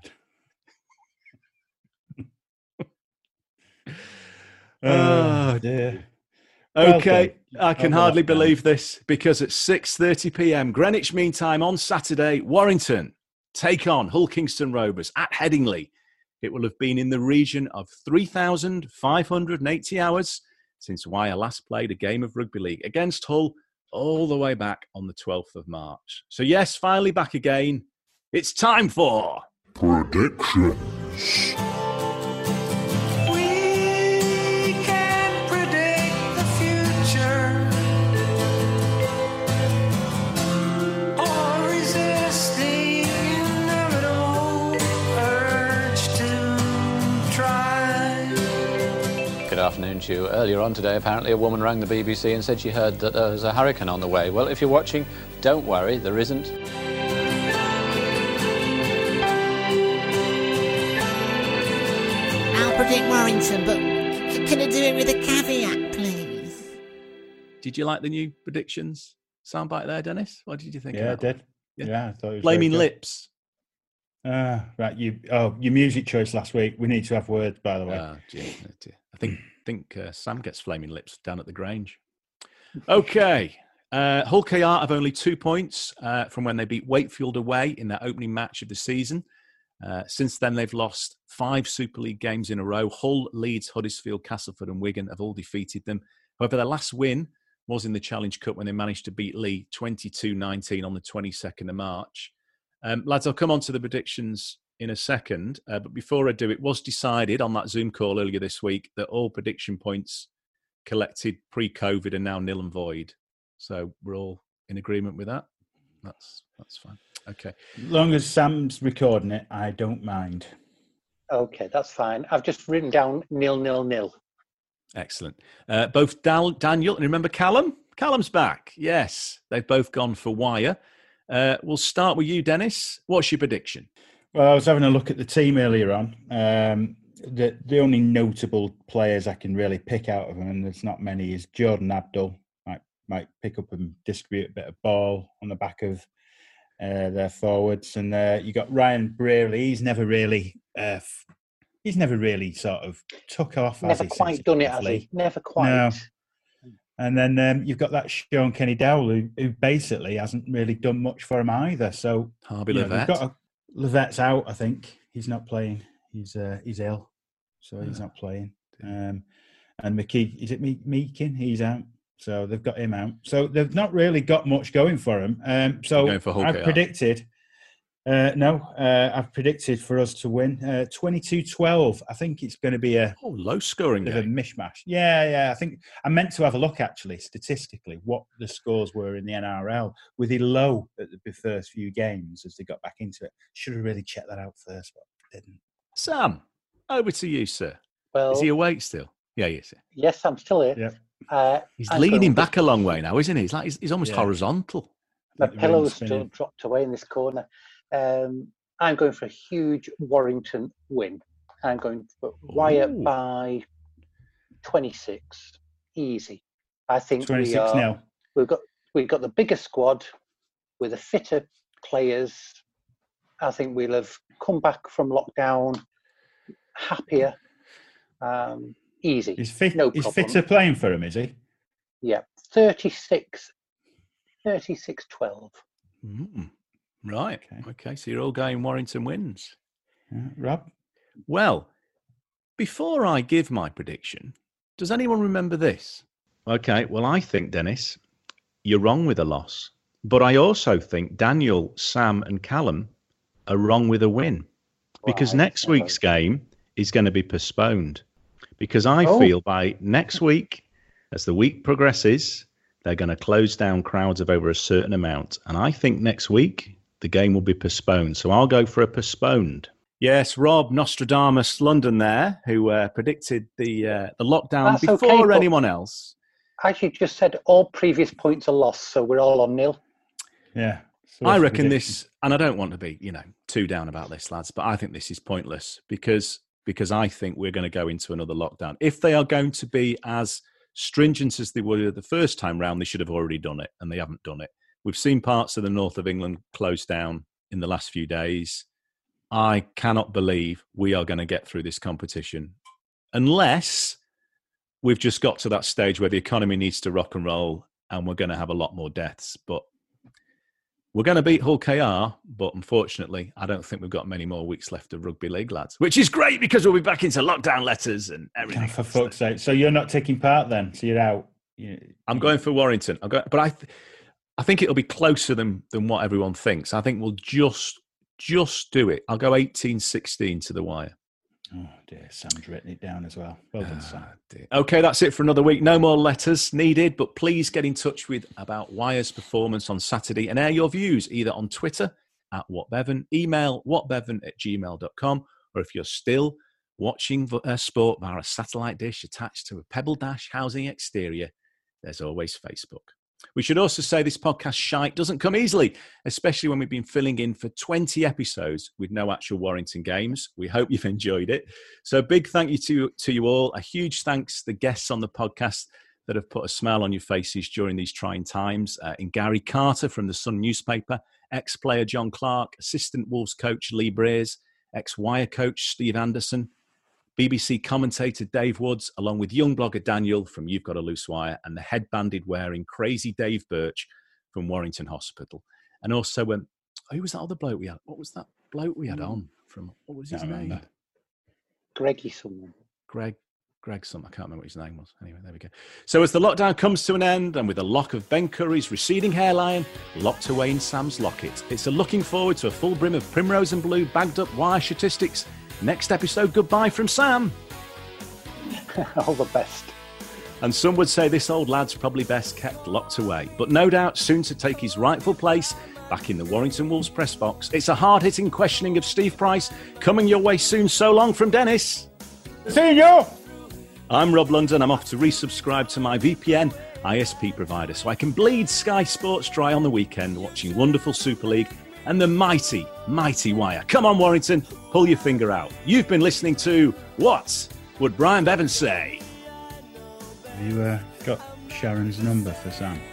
oh, dear. Okay, well I can oh, hardly well believe this, because at six thirty p.m. Greenwich Mean Time on Saturday, Warrington take on Hull Kingston Rovers at Headingley. It will have been in the region of three thousand five hundred eighty hours since Wyre last played a game of rugby league against Hull, all the way back on the twelfth of March. So yes, finally back again. It's time for... Predictions. We can predict the future or resist the inevitable urge to try. Good afternoon to you. Earlier on today, apparently a woman rang the B B C and said she heard that there was a hurricane on the way. Well, if you're watching, don't worry, there isn't. I'll predict Warrington, but can I do it with a caveat, please? Did you like the new predictions soundbite there, Dennis? What did you think? Yeah, I of that did. one? Yeah, yeah I thought it was Flaming very good. Lips. Ah, right. You. Oh, your music choice last week. We need to have words, by the way. Oh, dear, oh dear. I think think uh, Sam gets Flaming Lips down at the Grange. Okay. Uh, Hull K R have only two points uh, from when they beat Wakefield away in their opening match of the season. Uh, since then, they've lost five Super League games in a row. Hull, Leeds, Huddersfield, Castleford and Wigan have all defeated them. However, their last win was in the Challenge Cup when they managed to beat Lee twenty-two nineteen on the twenty-second of March. Um, lads, I'll come on to the predictions in a second. Uh, but before I do, it was decided on that Zoom call earlier this week that all prediction points collected pre-COVID are now nil and void. So we're all in agreement with that. That's that's fine. Okay. As long as Sam's recording it, I don't mind. Okay, that's fine. I've just written down nil, nil, nil. Excellent. Uh, both Dal- Daniel and remember Callum? Callum's back. Yes, they've both gone for Wyre. Uh, we'll start with you, Dennis. What's your prediction? Well, I was having a look at the team earlier on. Um, the the only notable players I can really pick out of them, and there's not many, is Jordan Abdul. Might might pick up and distribute a bit of ball on the back of uh, their forwards, and uh, you got Ryan Braley. He's never really, uh, f- he's never really sort of took off. Never quite done it, has he? Never quite. No. And then um, you've got that Sean Kenny Dowell, who, who basically hasn't really done much for him either. So Harvey you know, Levette. we've got a, Levette's out, I think. He's not playing. He's uh, he's ill, so he's not playing. Um, and McKee, is it Me- Meakin? He's out. So they've got him out. So they've not really got much going for him. Um, so Going for Hull I've K R. predicted, uh, no, uh, I've predicted for us to win uh, twenty-two twelve. I think it's going to be a oh, low scoring bit of a game. mishmash. Yeah, yeah. I think I meant to have a look actually statistically what the scores were in the N R L with it low at the first few games as they got back into it. Should have really checked that out first, but didn't. Sam, over to you, sir. Well, is he awake still? Yeah, he is. Yes, I'm still here. Yeah. Uh, He's I'm leaning going- back a long way now, isn't he? He's like he's, he's almost Yeah. horizontal. My The pillow's ring's still spinning. dropped away in this corner. Um, I'm going for a huge Warrington win. I'm going for Wyre Ooh. by twenty-six. Easy. I think we twenty-six are. nil. We've got we've got the bigger squad with the fitter players. I think we'll have come back from lockdown happier. Um, easy. Is fit? No is problem. Fitter playing for him? Is he? Yeah, thirty-six, thirty-six twelve. Mm. Right. Okay. okay. So you're all going Warrington wins. Yeah. Rob? Well, before I give my prediction, does anyone remember this? Okay. Well, I think, Dennis, you're wrong with a loss. But I also think Daniel, Sam and Callum are wrong with a win. Because Right. next week's game is going to be postponed. Because I Oh. feel by next week, as the week progresses, they're going to close down crowds of over a certain amount. And I think next week, the game will be postponed. So I'll go for a postponed. Yes, Rob Nostradamus London there, who uh, predicted the uh, the lockdown That's before okay, but- anyone else. As you just said, all previous points are lost, so we're all on nil. Yeah. So I it's reckon ridiculous. this, and I don't want to be, you know, too down about this, lads, but I think this is pointless because because I think we're going to go into another lockdown. If they are going to be as stringent as they were the first time round, they should have already done it, and they haven't done it. We've seen parts of the north of England close down in the last few days. I cannot believe we are going to get through this competition unless we've just got to that stage where the economy needs to rock and roll and we're going to have a lot more deaths. But we're going to beat Hull K R, but unfortunately, I don't think we've got many more weeks left of rugby league, lads. Which is great because we'll be back into lockdown letters and everything. Oh, for fuck's sake! So you're not taking part then? So you're out? You, I'm going for Warrington. I'm going, but I, th- I think it'll be closer than than what everyone thinks. I think we'll just just do it. I'll go eighteen sixteen to the wire. Oh dear, Sam's written it down as well. Well done, Sam. Ah, okay, that's it for another week. No more letters needed, but please get in touch with about Wire's performance on Saturday and air your views either on Twitter at whatbevan, email whatbevan at gmail dot com, or if you're still watching uh, sport via a satellite dish attached to a Pebble Dash housing exterior, there's always Facebook. We should also say this podcast shite doesn't come easily, especially when we've been filling in for twenty episodes with no actual Warrington games. We hope you've enjoyed it. So a big thank you to, to you all. A huge thanks to the guests on the podcast that have put a smile on your faces during these trying times. Uh, in Gary Carter from the Sun newspaper, ex-player John Clark, assistant Wolves coach Lee Breers, ex-Wire coach Steve Anderson, B B C commentator Dave Woods, along with young blogger Daniel from You've Got a Loose Wire, and the headbanded wearing crazy Dave Birch from Warrington Hospital. And also, um, who was that other bloke we had? What was that bloke we had on from? What was his name? Greggy someone. Greg. Greg some. I can't remember what his name was. Anyway, there we go. So as the lockdown comes to an end, and with a lock of Ben Curry's receding hairline locked away in Sam's locket, it's a looking forward to a full brim of primrose and blue bagged up Wire statistics. Next episode, goodbye from Sam. All the best. And some would say this old lad's probably best kept locked away, but no doubt soon to take his rightful place back in the Warrington Wolves press box. It's a hard-hitting questioning of Steve Price coming your way soon. So long from Dennis. See you. I'm Rob London. I'm off to resubscribe to my V P N I S P provider so I can bleed Sky Sports dry on the weekend watching wonderful Super League and the mighty, mighty Wire. Come on, Warrington, pull your finger out. You've been listening to What Would Brian Bevan Say? Have you uh, got Sharon's number for Sam?